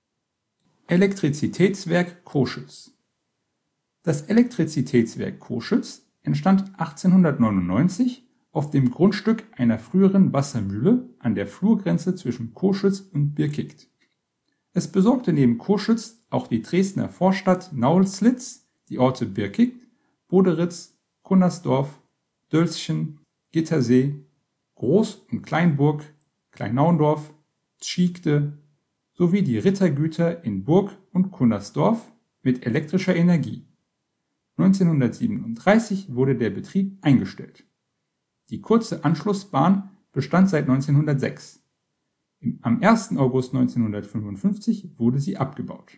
Elektrizitätswerk Coschütz. Das Elektrizitätswerk Coschütz entstand 1899 auf dem Grundstück einer früheren Wassermühle an der Flurgrenze zwischen Coschütz und Birkigt. Es besorgte neben Coschütz auch die Dresdner Vorstadt Naulslitz, die Orte Birkigt, Boderitz, Cunnersdorf, Dölzschen, Gittersee, Groß- und Kleinburg, Kleinauendorf, Tschiegde sowie die Rittergüter in Burg und Cunnersdorf mit elektrischer Energie. 1937 wurde der Betrieb eingestellt. Die kurze Anschlussbahn bestand seit 1906. Am 1. August 1955 wurde sie abgebaut.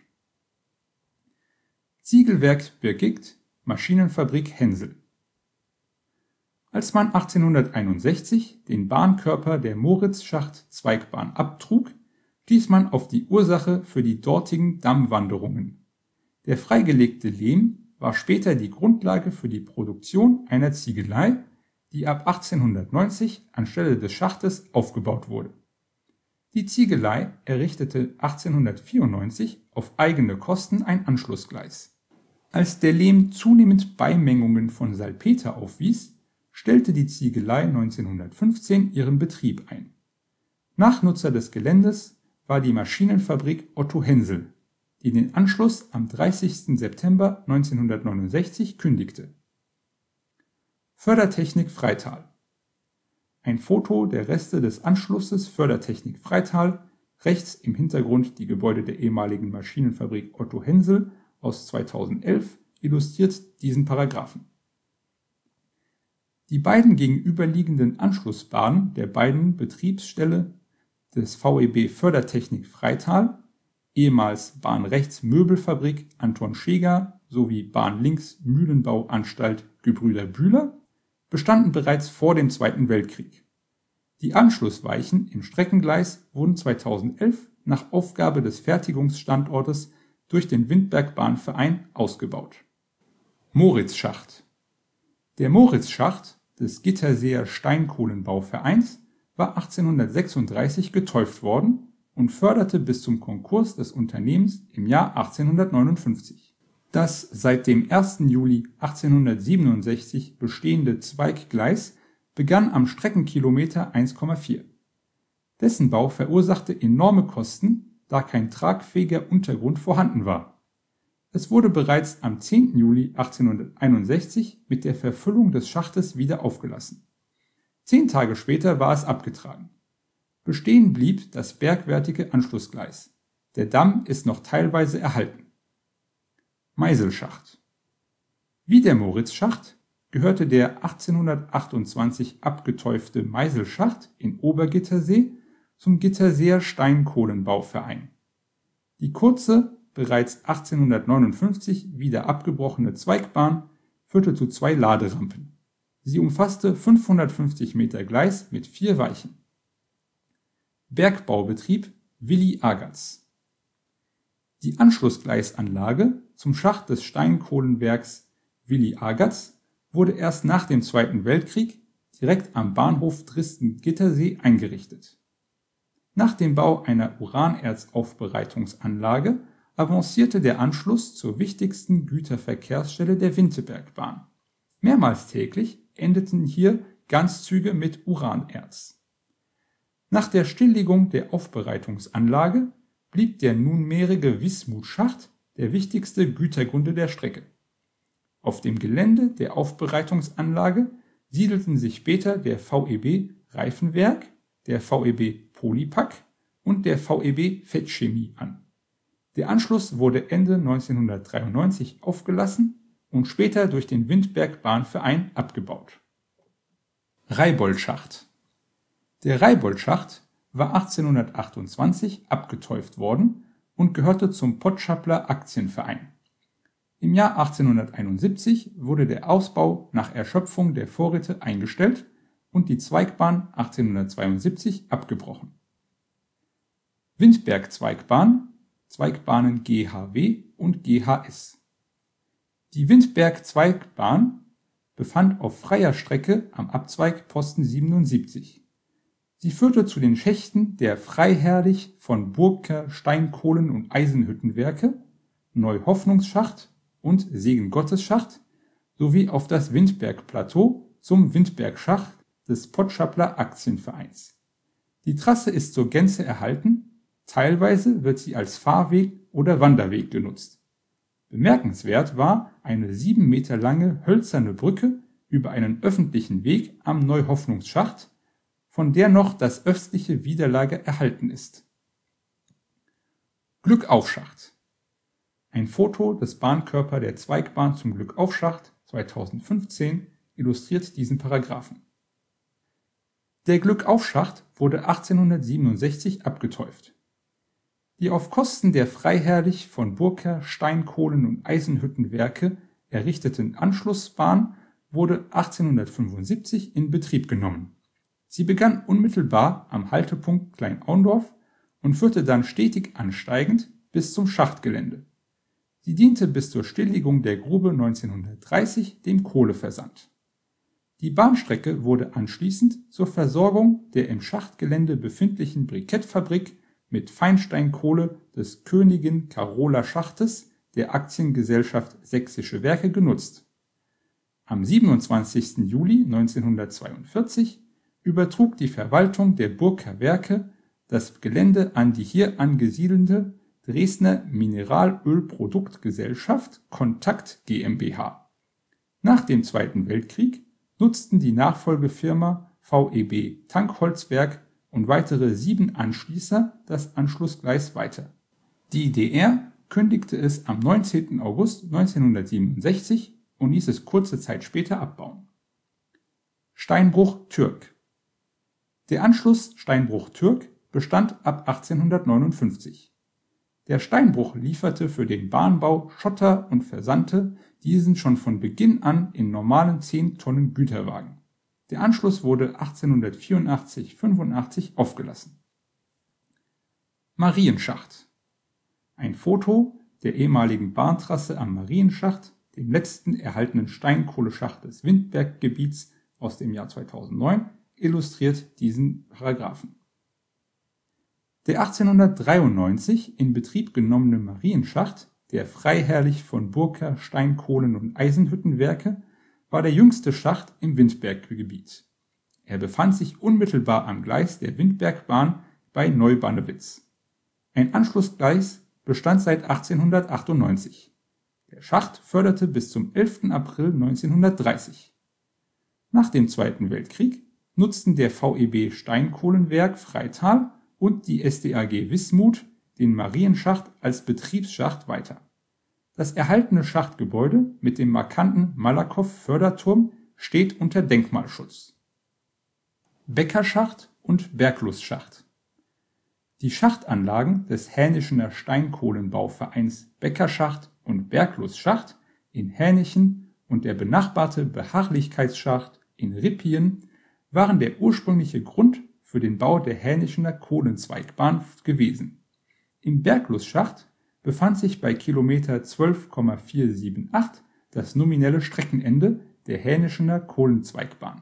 Ziegelwerk Birgit, Maschinenfabrik Hensel. Als man 1861 den Bahnkörper der Moritzschacht-Zweigbahn abtrug, stieß man auf die Ursache für die dortigen Dammwanderungen. Der freigelegte Lehm war später die Grundlage für die Produktion einer Ziegelei, die ab 1890 anstelle des Schachtes aufgebaut wurde. Die Ziegelei errichtete 1894 auf eigene Kosten ein Anschlussgleis. Als der Lehm zunehmend Beimengungen von Salpeter aufwies, stellte die Ziegelei 1915 ihren Betrieb ein. Nachnutzer des Geländes war die Maschinenfabrik Otto Hensel, die den Anschluss am 30. September 1969 kündigte. Fördertechnik Freital. Ein Foto der Reste des Anschlusses Fördertechnik Freital, rechts im Hintergrund die Gebäude der ehemaligen Maschinenfabrik Otto Hensel aus 2011, illustriert diesen Paragraphen. Die beiden gegenüberliegenden Anschlussbahnen der beiden Betriebsstelle des VEB Fördertechnik Freital, ehemals Bahn rechts Möbelfabrik Anton Scheger sowie Bahn links Mühlenbauanstalt Gebrüder Bühler, bestanden bereits vor dem Zweiten Weltkrieg. Die Anschlussweichen im Streckengleis wurden 2011 nach Aufgabe des Fertigungsstandortes durch den Windbergbahnverein ausgebaut. Moritzschacht. Der Moritzschacht des Gitterseer Steinkohlenbauvereins war 1836 geteuft worden und förderte bis zum Konkurs des Unternehmens im Jahr 1859. Das seit dem 1. Juli 1867 bestehende Zweiggleis begann am Streckenkilometer 1,4. Dessen Bau verursachte enorme Kosten, da kein tragfähiger Untergrund vorhanden war. Es wurde bereits am 10. Juli 1861 mit der Verfüllung des Schachtes wieder aufgelassen. 10 Tage später war es abgetragen. Bestehen blieb das bergwertige Anschlussgleis. Der Damm ist noch teilweise erhalten. Meiselschacht. Wie der Moritzschacht gehörte der 1828 abgeteufte Meiselschacht in Obergittersee zum Gitterseer Steinkohlenbauverein. Die kurze, bereits 1859 wieder abgebrochene Zweigbahn führte zu 2 Laderampen. Sie umfasste 550 Meter Gleis mit 4 Weichen. Bergbaubetrieb Willi Agatz. Die Anschlussgleisanlage zum Schacht des Steinkohlenwerks Willi Agatz wurde erst nach dem Zweiten Weltkrieg direkt am Bahnhof Dresden-Gittersee eingerichtet. Nach dem Bau einer Uranerzaufbereitungsanlage avancierte der Anschluss zur wichtigsten Güterverkehrsstelle der Winterbergbahn. Mehrmals täglich endeten hier Ganzzüge mit Uranerz. Nach der Stilllegung der Aufbereitungsanlage blieb der nunmehrige Wismutschacht der wichtigste Gütergründe der Strecke. Auf dem Gelände der Aufbereitungsanlage siedelten sich später der VEB Reifenwerk, der VEB Polypack und der VEB Fettchemie an. Der Anschluss wurde Ende 1993 aufgelassen und später durch den Windbergbahnverein abgebaut. Reiboldschacht. Der Reiboldschacht war 1828 abgeteuft worden und gehörte zum Potschappler Aktienverein. Im Jahr 1871 wurde der Ausbau nach Erschöpfung der Vorräte eingestellt und die Zweigbahn 1872 abgebrochen. Windberg-Zweigbahn, Zweigbahnen GHW und GHS. Die Windberg-Zweigbahn befand auf freier Strecke am Abzweig Posten 77. Sie führte zu den Schächten der Freiherrlich von Burgker Steinkohlen- und Eisenhüttenwerke, Neuhoffnungsschacht und Segen-Gottes-Schacht sowie auf das Windberg-Plateau zum Windbergschacht des Potschappler Aktienvereins. Die Trasse ist zur Gänze erhalten, teilweise wird sie als Fahrweg oder Wanderweg genutzt. Bemerkenswert war eine 7 Meter lange hölzerne Brücke über einen öffentlichen Weg am Neuhoffnungsschacht, von der noch das östliche Widerlager erhalten ist. Glückaufschacht. Ein Foto des Bahnkörpers der Zweigbahn zum Glückaufschacht 2015 illustriert diesen Paragraphen. Der Glückaufschacht wurde 1867 abgeteuft. Die auf Kosten der Freiherrlich von Burker Steinkohlen- und Eisenhüttenwerke errichteten Anschlussbahn wurde 1875 in Betrieb genommen. Sie begann unmittelbar am Haltepunkt Klein-Aundorf und führte dann stetig ansteigend bis zum Schachtgelände. Sie diente bis zur Stilllegung der Grube 1930 dem Kohleversand. Die Bahnstrecke wurde anschließend zur Versorgung der im Schachtgelände befindlichen Brikettfabrik mit Feinsteinkohle des Königin-Carola-Schachtes der Aktiengesellschaft Sächsische Werke genutzt. Am 27. Juli 1942 übertrug die Verwaltung der Burker Werke das Gelände an die hier angesiedelte Dresdner Mineralölproduktgesellschaft Kontakt GmbH. Nach dem Zweiten Weltkrieg nutzten die Nachfolgefirma VEB Tankholzwerk und weitere 7 Anschließer das Anschlussgleis weiter. Die DR kündigte es am 19. August 1967 und ließ es kurze Zeit später abbauen. Steinbruch-Türk. Der Anschluss Steinbruch-Türk bestand ab 1859. Der Steinbruch lieferte für den Bahnbau Schotter und versandte diesen schon von Beginn an in normalen 10 Tonnen Güterwagen. Der Anschluss wurde 1884/85 aufgelassen. Marienschacht. Ein Foto der ehemaligen Bahntrasse am Marienschacht, dem letzten erhaltenen Steinkohleschacht des Windberggebiets aus dem Jahr 2009, illustriert diesen Paragraphen. Der 1893 in Betrieb genommene Marienschacht der Freiherrlich von Burker Steinkohlen- und Eisenhüttenwerke war der jüngste Schacht im Windberggebiet. Er befand sich unmittelbar am Gleis der Windbergbahn bei Neubannewitz. Ein Anschlussgleis bestand seit 1898. Der Schacht förderte bis zum 11. April 1930. Nach dem Zweiten Weltkrieg nutzten der VEB Steinkohlenwerk Freital und die SDAG Wismut den Marienschacht als Betriebsschacht weiter. Das erhaltene Schachtgebäude mit dem markanten Malakow-Förderturm steht unter Denkmalschutz. Bäckerschacht und Berglussschacht. Die Schachtanlagen des Hänischener Steinkohlenbauvereins Bäckerschacht und Berglussschacht in Hänichen und der benachbarte Beharrlichkeitsschacht in Rippien waren der ursprüngliche Grund für den Bau der Hänischener Kohlenzweigbahn gewesen. Im Berglusschacht befand sich bei Kilometer 12,478 das nominelle Streckenende der Hänischener Kohlenzweigbahn.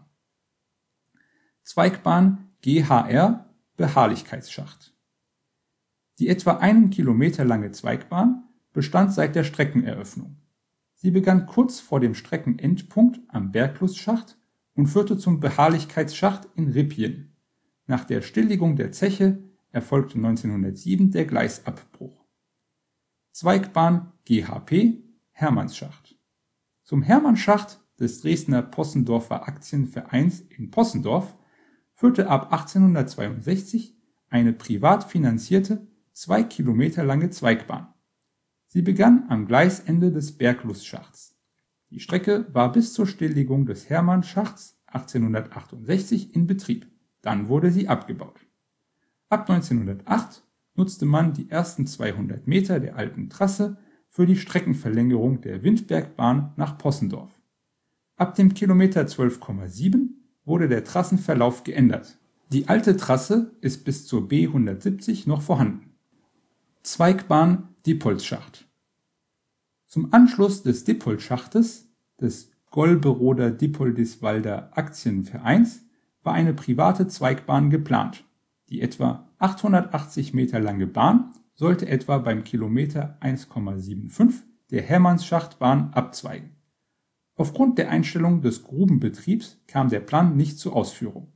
Zweigbahn GHR Beharrlichkeitsschacht. Die etwa 1 Kilometer lange Zweigbahn bestand seit der Streckeneröffnung. Sie begann kurz vor dem Streckenendpunkt am Berglussschacht und führte zum Beharrlichkeitsschacht in Rippien. Nach der Stilllegung der Zeche erfolgte 1907 der Gleisabbruch. Zweigbahn GHP Hermannsschacht. Zum Hermannschacht des Dresdner Possendorfer Aktienvereins in Possendorf führte ab 1862 eine privat finanzierte 2 Kilometer lange Zweigbahn. Sie begann am Gleisende des Berglussschachts. Die Strecke war bis zur Stilllegung des Hermannschachts 1868 in Betrieb. Dann wurde sie abgebaut. Ab 1908 nutzte man die ersten 200 Meter der alten Trasse für die Streckenverlängerung der Windbergbahn nach Possendorf. Ab dem Kilometer 12,7 wurde der Trassenverlauf geändert. Die alte Trasse ist bis zur B 170 noch vorhanden. Zweigbahn Dippoldsschacht. Zum Anschluss des Dippoldschachtes des Golberoder Dippoldiswalder Aktienvereins war eine private Zweigbahn geplant. Die etwa 880 Meter lange Bahn sollte etwa beim Kilometer 1,75 der Hermannsschachtbahn abzweigen. Aufgrund der Einstellung des Grubenbetriebs kam der Plan nicht zur Ausführung.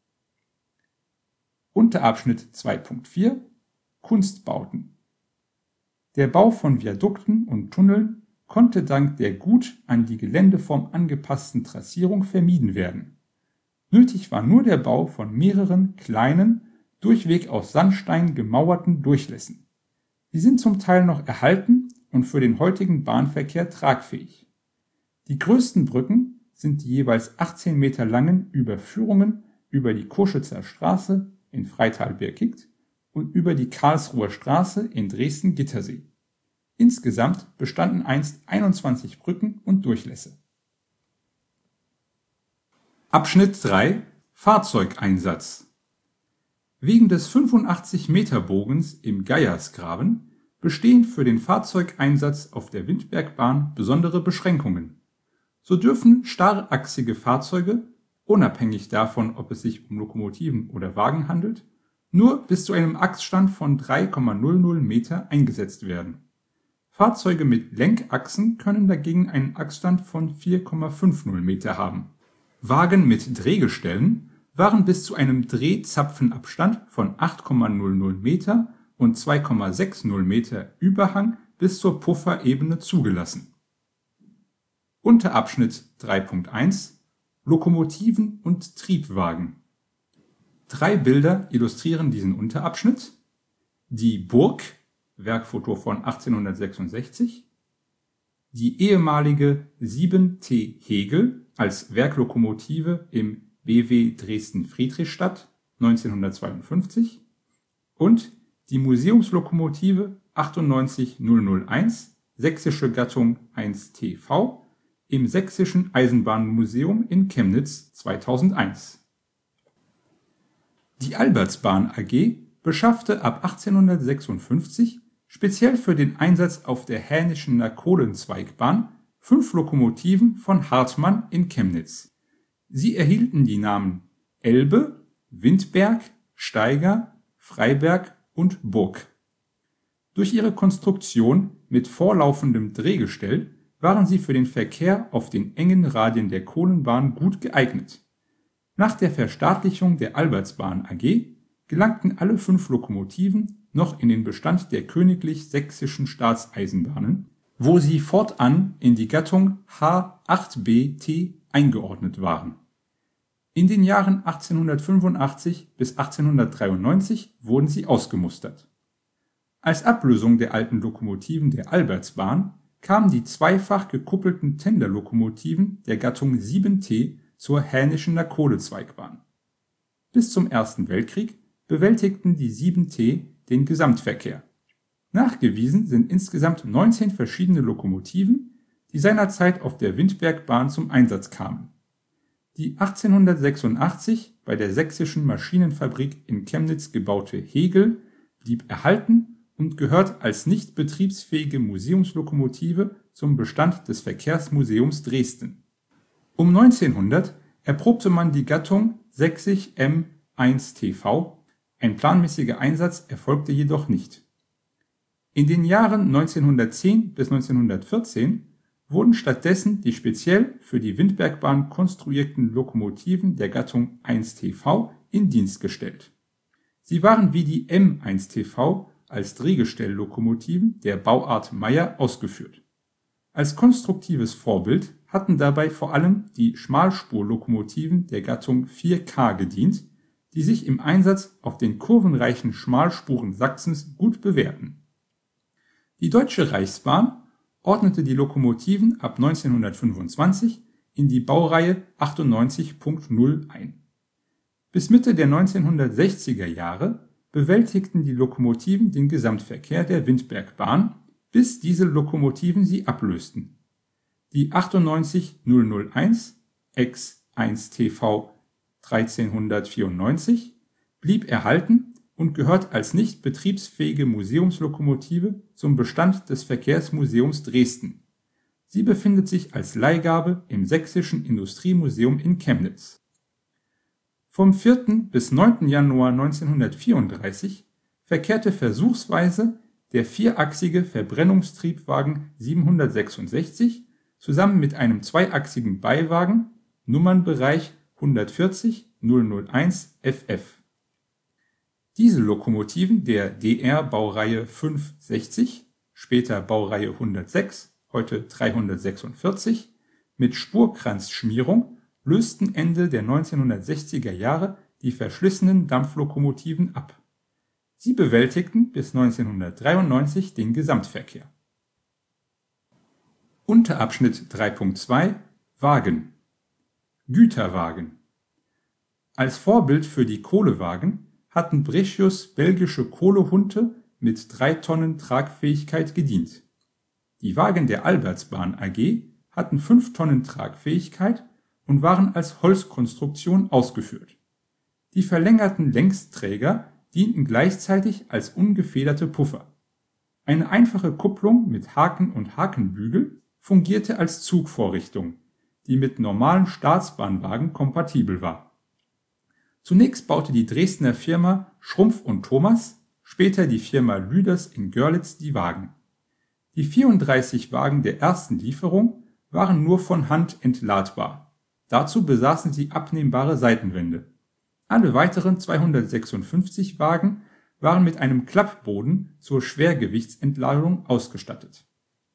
Unterabschnitt 2.4 Kunstbauten. Der Bau von Viadukten und Tunneln konnte dank der gut an die Geländeform angepassten Trassierung vermieden werden. Nötig war nur der Bau von mehreren kleinen, durchweg aus Sandstein gemauerten Durchlässen. Sie sind zum Teil noch erhalten und für den heutigen Bahnverkehr tragfähig. Die größten Brücken sind die jeweils 18 Meter langen Überführungen über die Coschützer Straße in Freital-Birkigt und über die Karlsruher Straße in Dresden-Gittersee. Insgesamt bestanden einst 21 Brücken und Durchlässe. Abschnitt 3 – Fahrzeugeinsatz. Wegen des 85-Meter-Bogens im Geiersgraben bestehen für den Fahrzeugeinsatz auf der Windbergbahn besondere Beschränkungen. So dürfen starrachsige Fahrzeuge, unabhängig davon, ob es sich um Lokomotiven oder Wagen handelt, nur bis zu einem Achsstand von 3,00 Meter eingesetzt werden. Fahrzeuge mit Lenkachsen können dagegen einen Achsstand von 4,50 Meter haben. Wagen mit Drehgestellen waren bis zu einem Drehzapfenabstand von 8,00 Meter und 2,60 Meter Überhang bis zur Pufferebene zugelassen. Unterabschnitt 3.1 Lokomotiven und Triebwagen. 3 Bilder illustrieren diesen Unterabschnitt. Die Burg, Werkfoto von 1866, die ehemalige 7T Hegel als Werklokomotive im BW Dresden-Friedrichstadt 1952 und die Museumslokomotive 98001, sächsische Gattung 1TV, im Sächsischen Eisenbahnmuseum in Chemnitz 2001. Die Albertsbahn AG beschaffte ab 1856 speziell für den Einsatz auf der Hähnischener Kohlenzweigbahn 5 Lokomotiven von Hartmann in Chemnitz. Sie erhielten die Namen Elbe, Windberg, Steiger, Freiberg und Burg. Durch ihre Konstruktion mit vorlaufendem Drehgestell waren sie für den Verkehr auf den engen Radien der Kohlenbahn gut geeignet. Nach der Verstaatlichung der Albertsbahn AG gelangten alle 5 Lokomotiven noch in den Bestand der Königlich Sächsischen Staatseisenbahnen, wo sie fortan in die Gattung H8BT eingeordnet waren. In den Jahren 1885 bis 1893 wurden sie ausgemustert. Als Ablösung der alten Lokomotiven der Albertsbahn kamen die zweifach gekuppelten Tenderlokomotiven der Gattung 7T zur Hähnischener Kohlezweigbahn. Bis zum Ersten Weltkrieg bewältigten die 7T den Gesamtverkehr. Nachgewiesen sind insgesamt 19 verschiedene Lokomotiven, die seinerzeit auf der Windbergbahn zum Einsatz kamen. Die 1886 bei der Sächsischen Maschinenfabrik in Chemnitz gebaute Hegel blieb erhalten und gehört als nicht betriebsfähige Museumslokomotive zum Bestand des Verkehrsmuseums Dresden. Um 1900 erprobte man die Gattung Sächsisch M1TV, ein planmäßiger Einsatz erfolgte jedoch nicht. In den Jahren 1910 bis 1914 wurden stattdessen die speziell für die Windbergbahn konstruierten Lokomotiven der Gattung 1TV in Dienst gestellt. Sie waren wie die M1TV als Drehgestelllokomotiven der Bauart Meyer ausgeführt. Als konstruktives Vorbild hatten dabei vor allem die Schmalspurlokomotiven der Gattung 4K gedient, die sich im Einsatz auf den kurvenreichen Schmalspuren Sachsens gut bewährten. Die Deutsche Reichsbahn ordnete die Lokomotiven ab 1925 in die Baureihe 98.0 ein. Bis Mitte der 1960er Jahre bewältigten die Lokomotiven den Gesamtverkehr der Windbergbahn, bis diese Lokomotiven sie ablösten. Die 98001 ex 1TV 1394 blieb erhalten und gehört als nicht betriebsfähige Museumslokomotive zum Bestand des Verkehrsmuseums Dresden. Sie befindet sich als Leihgabe im Sächsischen Industriemuseum in Chemnitz. Vom 4. bis 9. Januar 1934 verkehrte versuchsweise der vierachsige Verbrennungstriebwagen 766 zusammen mit einem zweiachsigen Beiwagen, Nummernbereich 140 001 FF. Diese Lokomotiven der DR Baureihe 560, später Baureihe 106, heute 346, mit Spurkranzschmierung lösten Ende der 1960er Jahre die verschlissenen Dampflokomotiven ab. Sie bewältigten bis 1993 den Gesamtverkehr. Unterabschnitt 3.2 Wagen. Güterwagen. Als Vorbild für die Kohlewagen hatten Brechius belgische Kohlehunte mit 3 Tonnen Tragfähigkeit gedient. Die Wagen der Albertsbahn AG hatten 5 Tonnen Tragfähigkeit und waren als Holzkonstruktion ausgeführt. Die verlängerten Längsträger dienten gleichzeitig als ungefederte Puffer. Eine einfache Kupplung mit Haken und Hakenbügel fungierte als Zugvorrichtung, die mit normalen Staatsbahnwagen kompatibel war. Zunächst baute die Dresdner Firma Schrumpf und Thomas, später die Firma Lüders in Görlitz die Wagen. Die 34 Wagen der ersten Lieferung waren nur von Hand entladbar. Dazu besaßen sie abnehmbare Seitenwände. Alle weiteren 256 Wagen waren mit einem Klappboden zur Schwergewichtsentladung ausgestattet.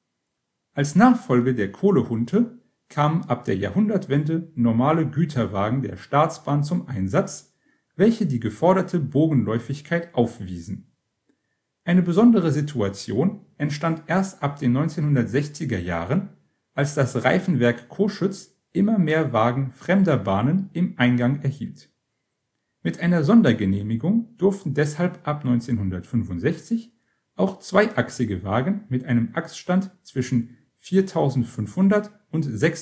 Als Nachfolge der Kohlehunte kamen ab der Jahrhundertwende normale Güterwagen der Staatsbahn zum Einsatz, welche die geforderte Bogenläufigkeit aufwiesen. Eine besondere Situation entstand erst ab den 1960er Jahren, als das Reifenwerk Coschütz immer mehr Wagen fremder Bahnen im Eingang erhielt. Mit einer Sondergenehmigung durften deshalb ab 1965 auch zweiachsige Wagen mit einem Achsstand zwischen 4.500 und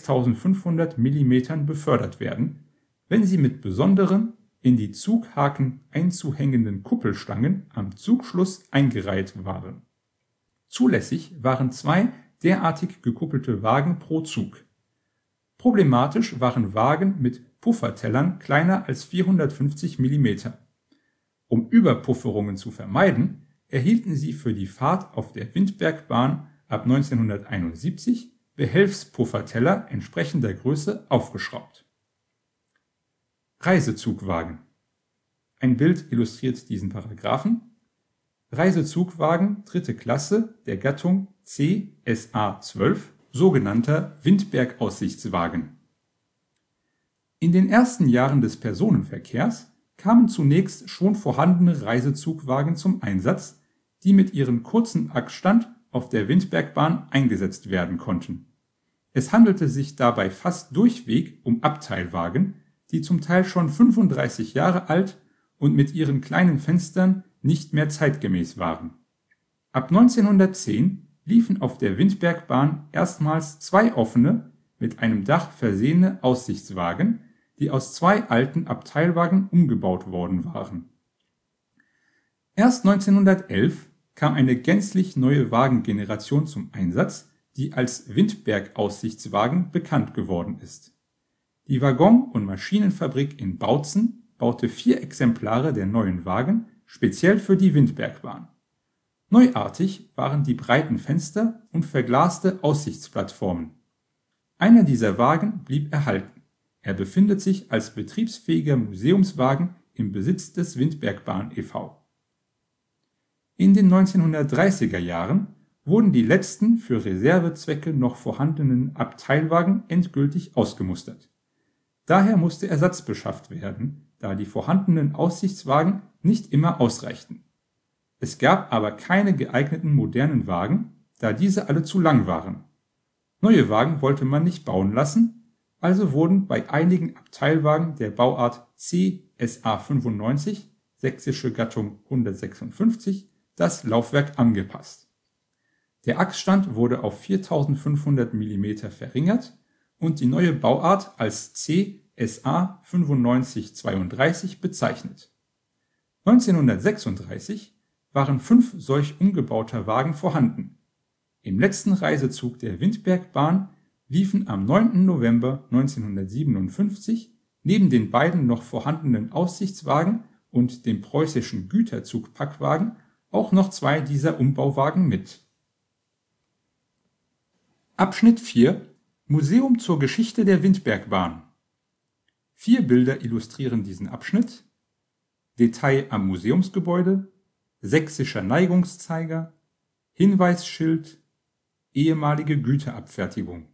6.500 mm befördert werden, wenn sie mit besonderen, in die Zughaken einzuhängenden Kuppelstangen am Zugschluss eingereiht waren. Zulässig waren 2 derartig gekuppelte Wagen pro Zug. Problematisch waren Wagen mit Puffertellern kleiner als 450 mm. Um Überpufferungen zu vermeiden, erhielten sie für die Fahrt auf der Windbergbahn ab 1971 Behelfspufferteller entsprechender Größe aufgeschraubt. Reisezugwagen. Ein Bild illustriert diesen Paragraphen. Reisezugwagen 3. Klasse der Gattung CSA-12, sogenannter Windbergaussichtswagen. In den ersten Jahren des Personenverkehrs kamen zunächst schon vorhandene Reisezugwagen zum Einsatz, die mit ihrem kurzen Achsstand auf der Windbergbahn eingesetzt werden konnten. Es handelte sich dabei fast durchweg um Abteilwagen, die zum Teil schon 35 Jahre alt und mit ihren kleinen Fenstern nicht mehr zeitgemäß waren. Ab 1910 liefen auf der Windbergbahn erstmals 2 offene, mit einem Dach versehene Aussichtswagen, die aus 2 alten Abteilwagen umgebaut worden waren. Erst 1911 kam eine gänzlich neue Wagengeneration zum Einsatz, die als Windbergaussichtswagen bekannt geworden ist. Die Waggon- und Maschinenfabrik in Bautzen baute 4 Exemplare der neuen Wagen speziell für die Windbergbahn. Neuartig waren die breiten Fenster und verglaste Aussichtsplattformen. Einer dieser Wagen blieb erhalten. Er befindet sich als betriebsfähiger Museumswagen im Besitz des Windbergbahn e.V. In den 1930er Jahren wurden die letzten für Reservezwecke noch vorhandenen Abteilwagen endgültig ausgemustert. Daher musste Ersatz beschafft werden, da die vorhandenen Aussichtswagen nicht immer ausreichten. Es gab aber keine geeigneten modernen Wagen, da diese alle zu lang waren. Neue Wagen wollte man nicht bauen lassen, also wurden bei einigen Abteilwagen der Bauart CSA-95, sächsische Gattung 156, das Laufwerk angepasst. Der Achsstand wurde auf 4.500 mm verringert und die neue Bauart als CSA 9532 bezeichnet. 1936 waren 5 solch umgebauter Wagen vorhanden. Im letzten Reisezug der Windbergbahn liefen am 9. November 1957 neben den beiden noch vorhandenen Aussichtswagen und dem preußischen Güterzugpackwagen auch noch 2 dieser Umbauwagen mit. Abschnitt 4 Museum zur Geschichte der Windbergbahn. 4 Bilder illustrieren diesen Abschnitt. Detail am Museumsgebäude, sächsischer Neigungszeiger, Hinweisschild, ehemalige Güterabfertigung.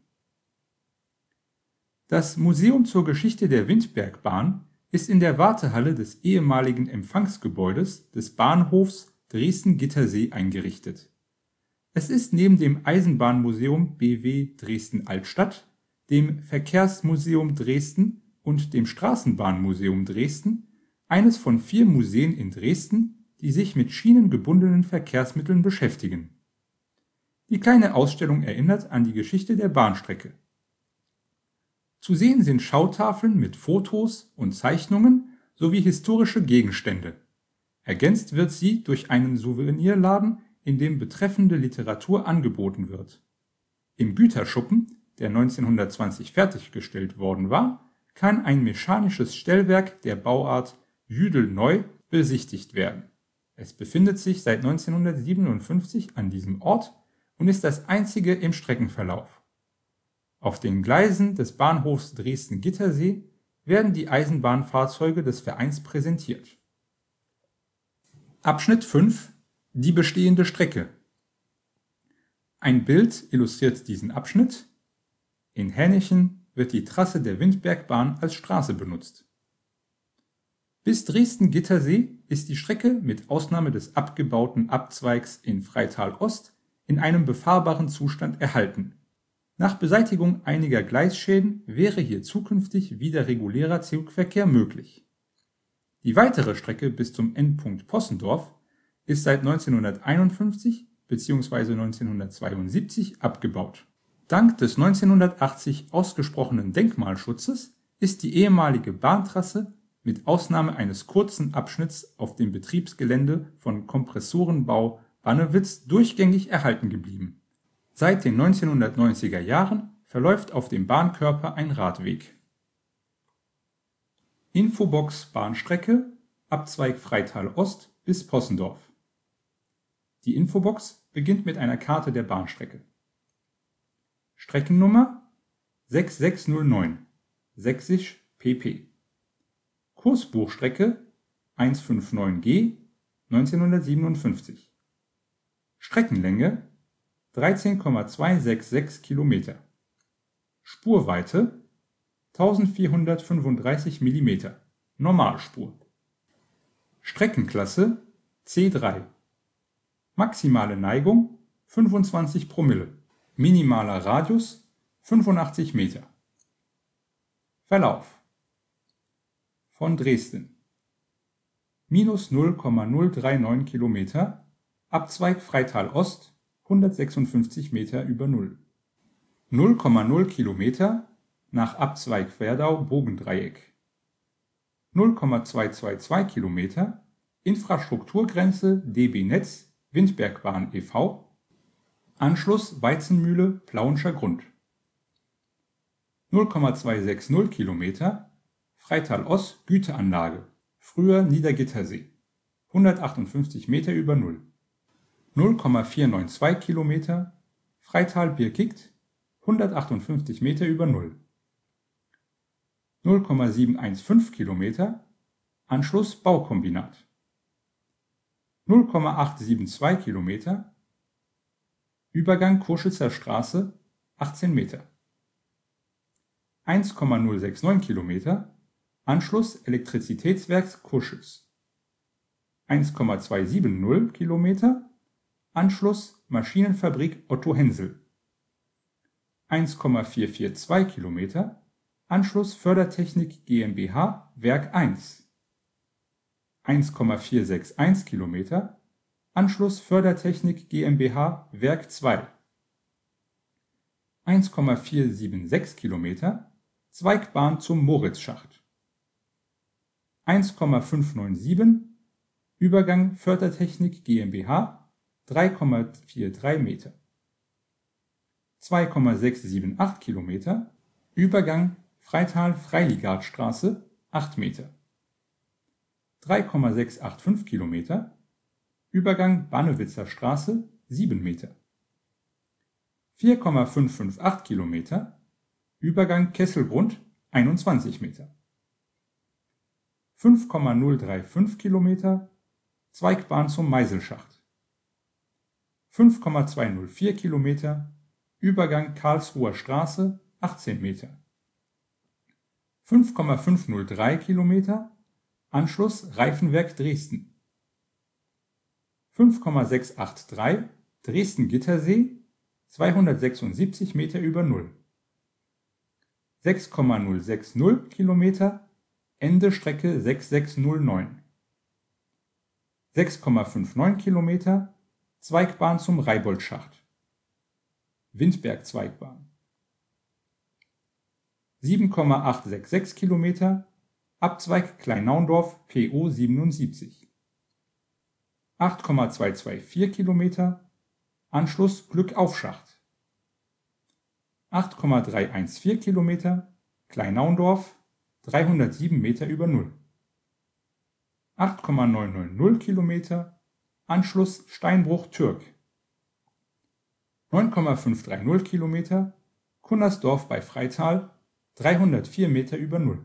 Das Museum zur Geschichte der Windbergbahn ist in der Wartehalle des ehemaligen Empfangsgebäudes des Bahnhofs Dresden-Gittersee eingerichtet. Es ist neben dem Eisenbahnmuseum BW Dresden-Altstadt, dem Verkehrsmuseum Dresden und dem Straßenbahnmuseum Dresden eines von 4 Museen in Dresden, die sich mit schienengebundenen Verkehrsmitteln beschäftigen. Die kleine Ausstellung erinnert an die Geschichte der Bahnstrecke. Zu sehen sind Schautafeln mit Fotos und Zeichnungen sowie historische Gegenstände. Ergänzt wird sie durch einen Souvenirladen, in dem betreffende Literatur angeboten wird. Im Güterschuppen, der 1920 fertiggestellt worden war, kann ein mechanisches Stellwerk der Bauart Jüdel-Neu besichtigt werden. Es befindet sich seit 1957 an diesem Ort und ist das einzige im Streckenverlauf. Auf den Gleisen des Bahnhofs Dresden-Gittersee werden die Eisenbahnfahrzeuge des Vereins präsentiert. Abschnitt 5: Die bestehende Strecke. Ein Bild illustriert diesen Abschnitt. In Hennichen wird die Trasse der Windbergbahn als Straße benutzt. Bis Dresden-Gittersee ist die Strecke mit Ausnahme des abgebauten Abzweigs in Freital Ost in einem befahrbaren Zustand erhalten. Nach Beseitigung einiger Gleisschäden wäre hier zukünftig wieder regulärer Zugverkehr möglich. Die weitere Strecke bis zum Endpunkt Possendorf ist seit 1951 bzw. 1972 abgebaut. Dank des 1980 ausgesprochenen Denkmalschutzes ist die ehemalige Bahntrasse mit Ausnahme eines kurzen Abschnitts auf dem Betriebsgelände von Kompressorenbau Bannewitz durchgängig erhalten geblieben. Seit den 1990er Jahren verläuft auf dem Bahnkörper ein Radweg. Infobox Bahnstrecke, Abzweig Freital Ost bis Possendorf. Die Infobox beginnt mit einer Karte der Bahnstrecke. Streckennummer 6609, sächsisch pp. Kursbuchstrecke 159G 1957. Streckenlänge 13,266 Kilometer. Spurweite 1435 mm, Normalspur. Streckenklasse C3. Maximale Neigung 25 Promille. Minimaler Radius 85 Meter. Verlauf. Von Dresden. Minus 0,039 Kilometer, Abzweig Freital Ost, 156 Meter über Null. 0,0 Kilometer nach Abzweig Werdau Bogendreieck. 0,222 Kilometer Infrastrukturgrenze DB Netz Windbergbahn e.V. Anschluss Weizenmühle Plauenscher Grund. 0,260 Kilometer Freital Ost Güteranlage, früher Niedergittersee, 158 Meter über Null. 0,492 Kilometer Freital Birkigt, 158 Meter über Null. 0,715 Kilometer Anschluss Baukombinat. 0,872 Kilometer Übergang Kurschitzer Straße, 18 Meter. 1,069 Kilometer Anschluss Elektrizitätswerks Kurschitz. 1,270 Kilometer Anschluss Maschinenfabrik Otto Hensel. 1,442 Kilometer Anschluss Fördertechnik GmbH Werk 1. 1,461 Kilometer Anschluss Fördertechnik GmbH Werk 2. 1,476 Kilometer Zweigbahn zum Moritzschacht. 1,597 Übergang Fördertechnik GmbH 3,43 Meter. 2,678 Kilometer Übergang Freital-Freiligardstraße 8 Meter. 3,685 Kilometer Übergang Bannewitzer Straße 7 Meter. 4,558 Kilometer Übergang Kesselgrund 21 Meter. 5,035 Kilometer Zweigbahn zum Meiselschacht. 5,204 Kilometer Übergang Karlsruher Straße 18 Meter. 5,503 Kilometer, Anschluss Reifenwerk Dresden. 5,683 Dresden-Gittersee, 276 Meter über Null. 6,060 Kilometer, Ende Strecke 6609. 6,59 Kilometer, Zweigbahn zum Reiboldschacht. Windberg-Zweigbahn. 7,866 Kilometer, Abzweig Kleinnaundorf PO 77. 8,224 Kilometer, Anschluss Glückaufschacht. 8,314 Kilometer, Kleinnaundorf, 307 Meter über Null. 8,990 Kilometer, Anschluss Steinbruch-Türk. 9,530 Kilometer, Kunnersdorf bei Freital, 304 Meter über Null.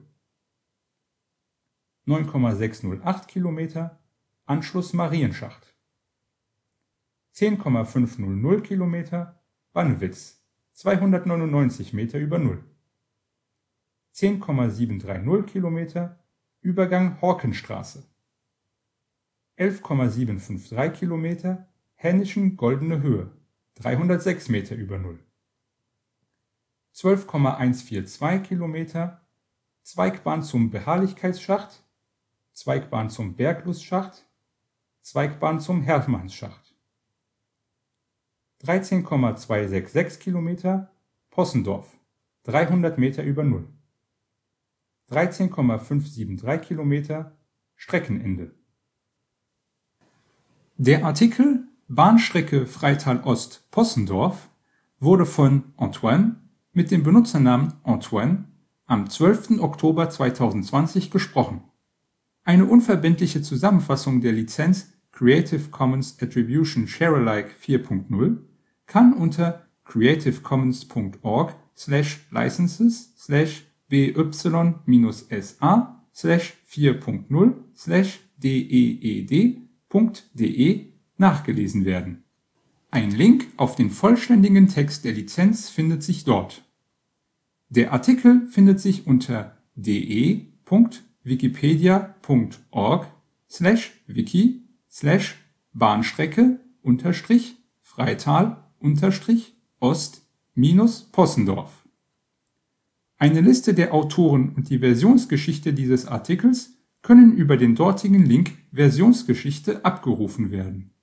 9,608 Kilometer, Anschluss Marienschacht. 10,500 Kilometer, Bannewitz, 299 Meter über Null. 10,730 Kilometer, Übergang Horkenstraße. 11,753 Kilometer, Hähnischen Goldene Höhe, 306 Meter über Null. 12,142 Kilometer, Zweigbahn zum Beharrlichkeitsschacht, Zweigbahn zum Berglustschacht, Zweigbahn zum Hermannsschacht. 13,266 Kilometer, Possendorf, 300 Meter über Null. 13,573 Kilometer, Streckenende. Der Artikel Bahnstrecke Freital Ost Possendorf wurde von Antoine mit dem Benutzernamen Antoine am 12. Oktober 2020 gesprochen. Eine unverbindliche Zusammenfassung der Lizenz Creative Commons Attribution Share Alike 4.0 kann unter creative-commons.org/licenses/b-y-4.0/deed.de nachgelesen werden. Ein Link auf den vollständigen Text der Lizenz findet sich dort. Der Artikel findet sich unter de.wikipedia.org/Wiki/Bahnstrecke-Freital-Ost-Possendorf. Eine Liste der Autoren und die Versionsgeschichte dieses Artikels können über den dortigen Link Versionsgeschichte abgerufen werden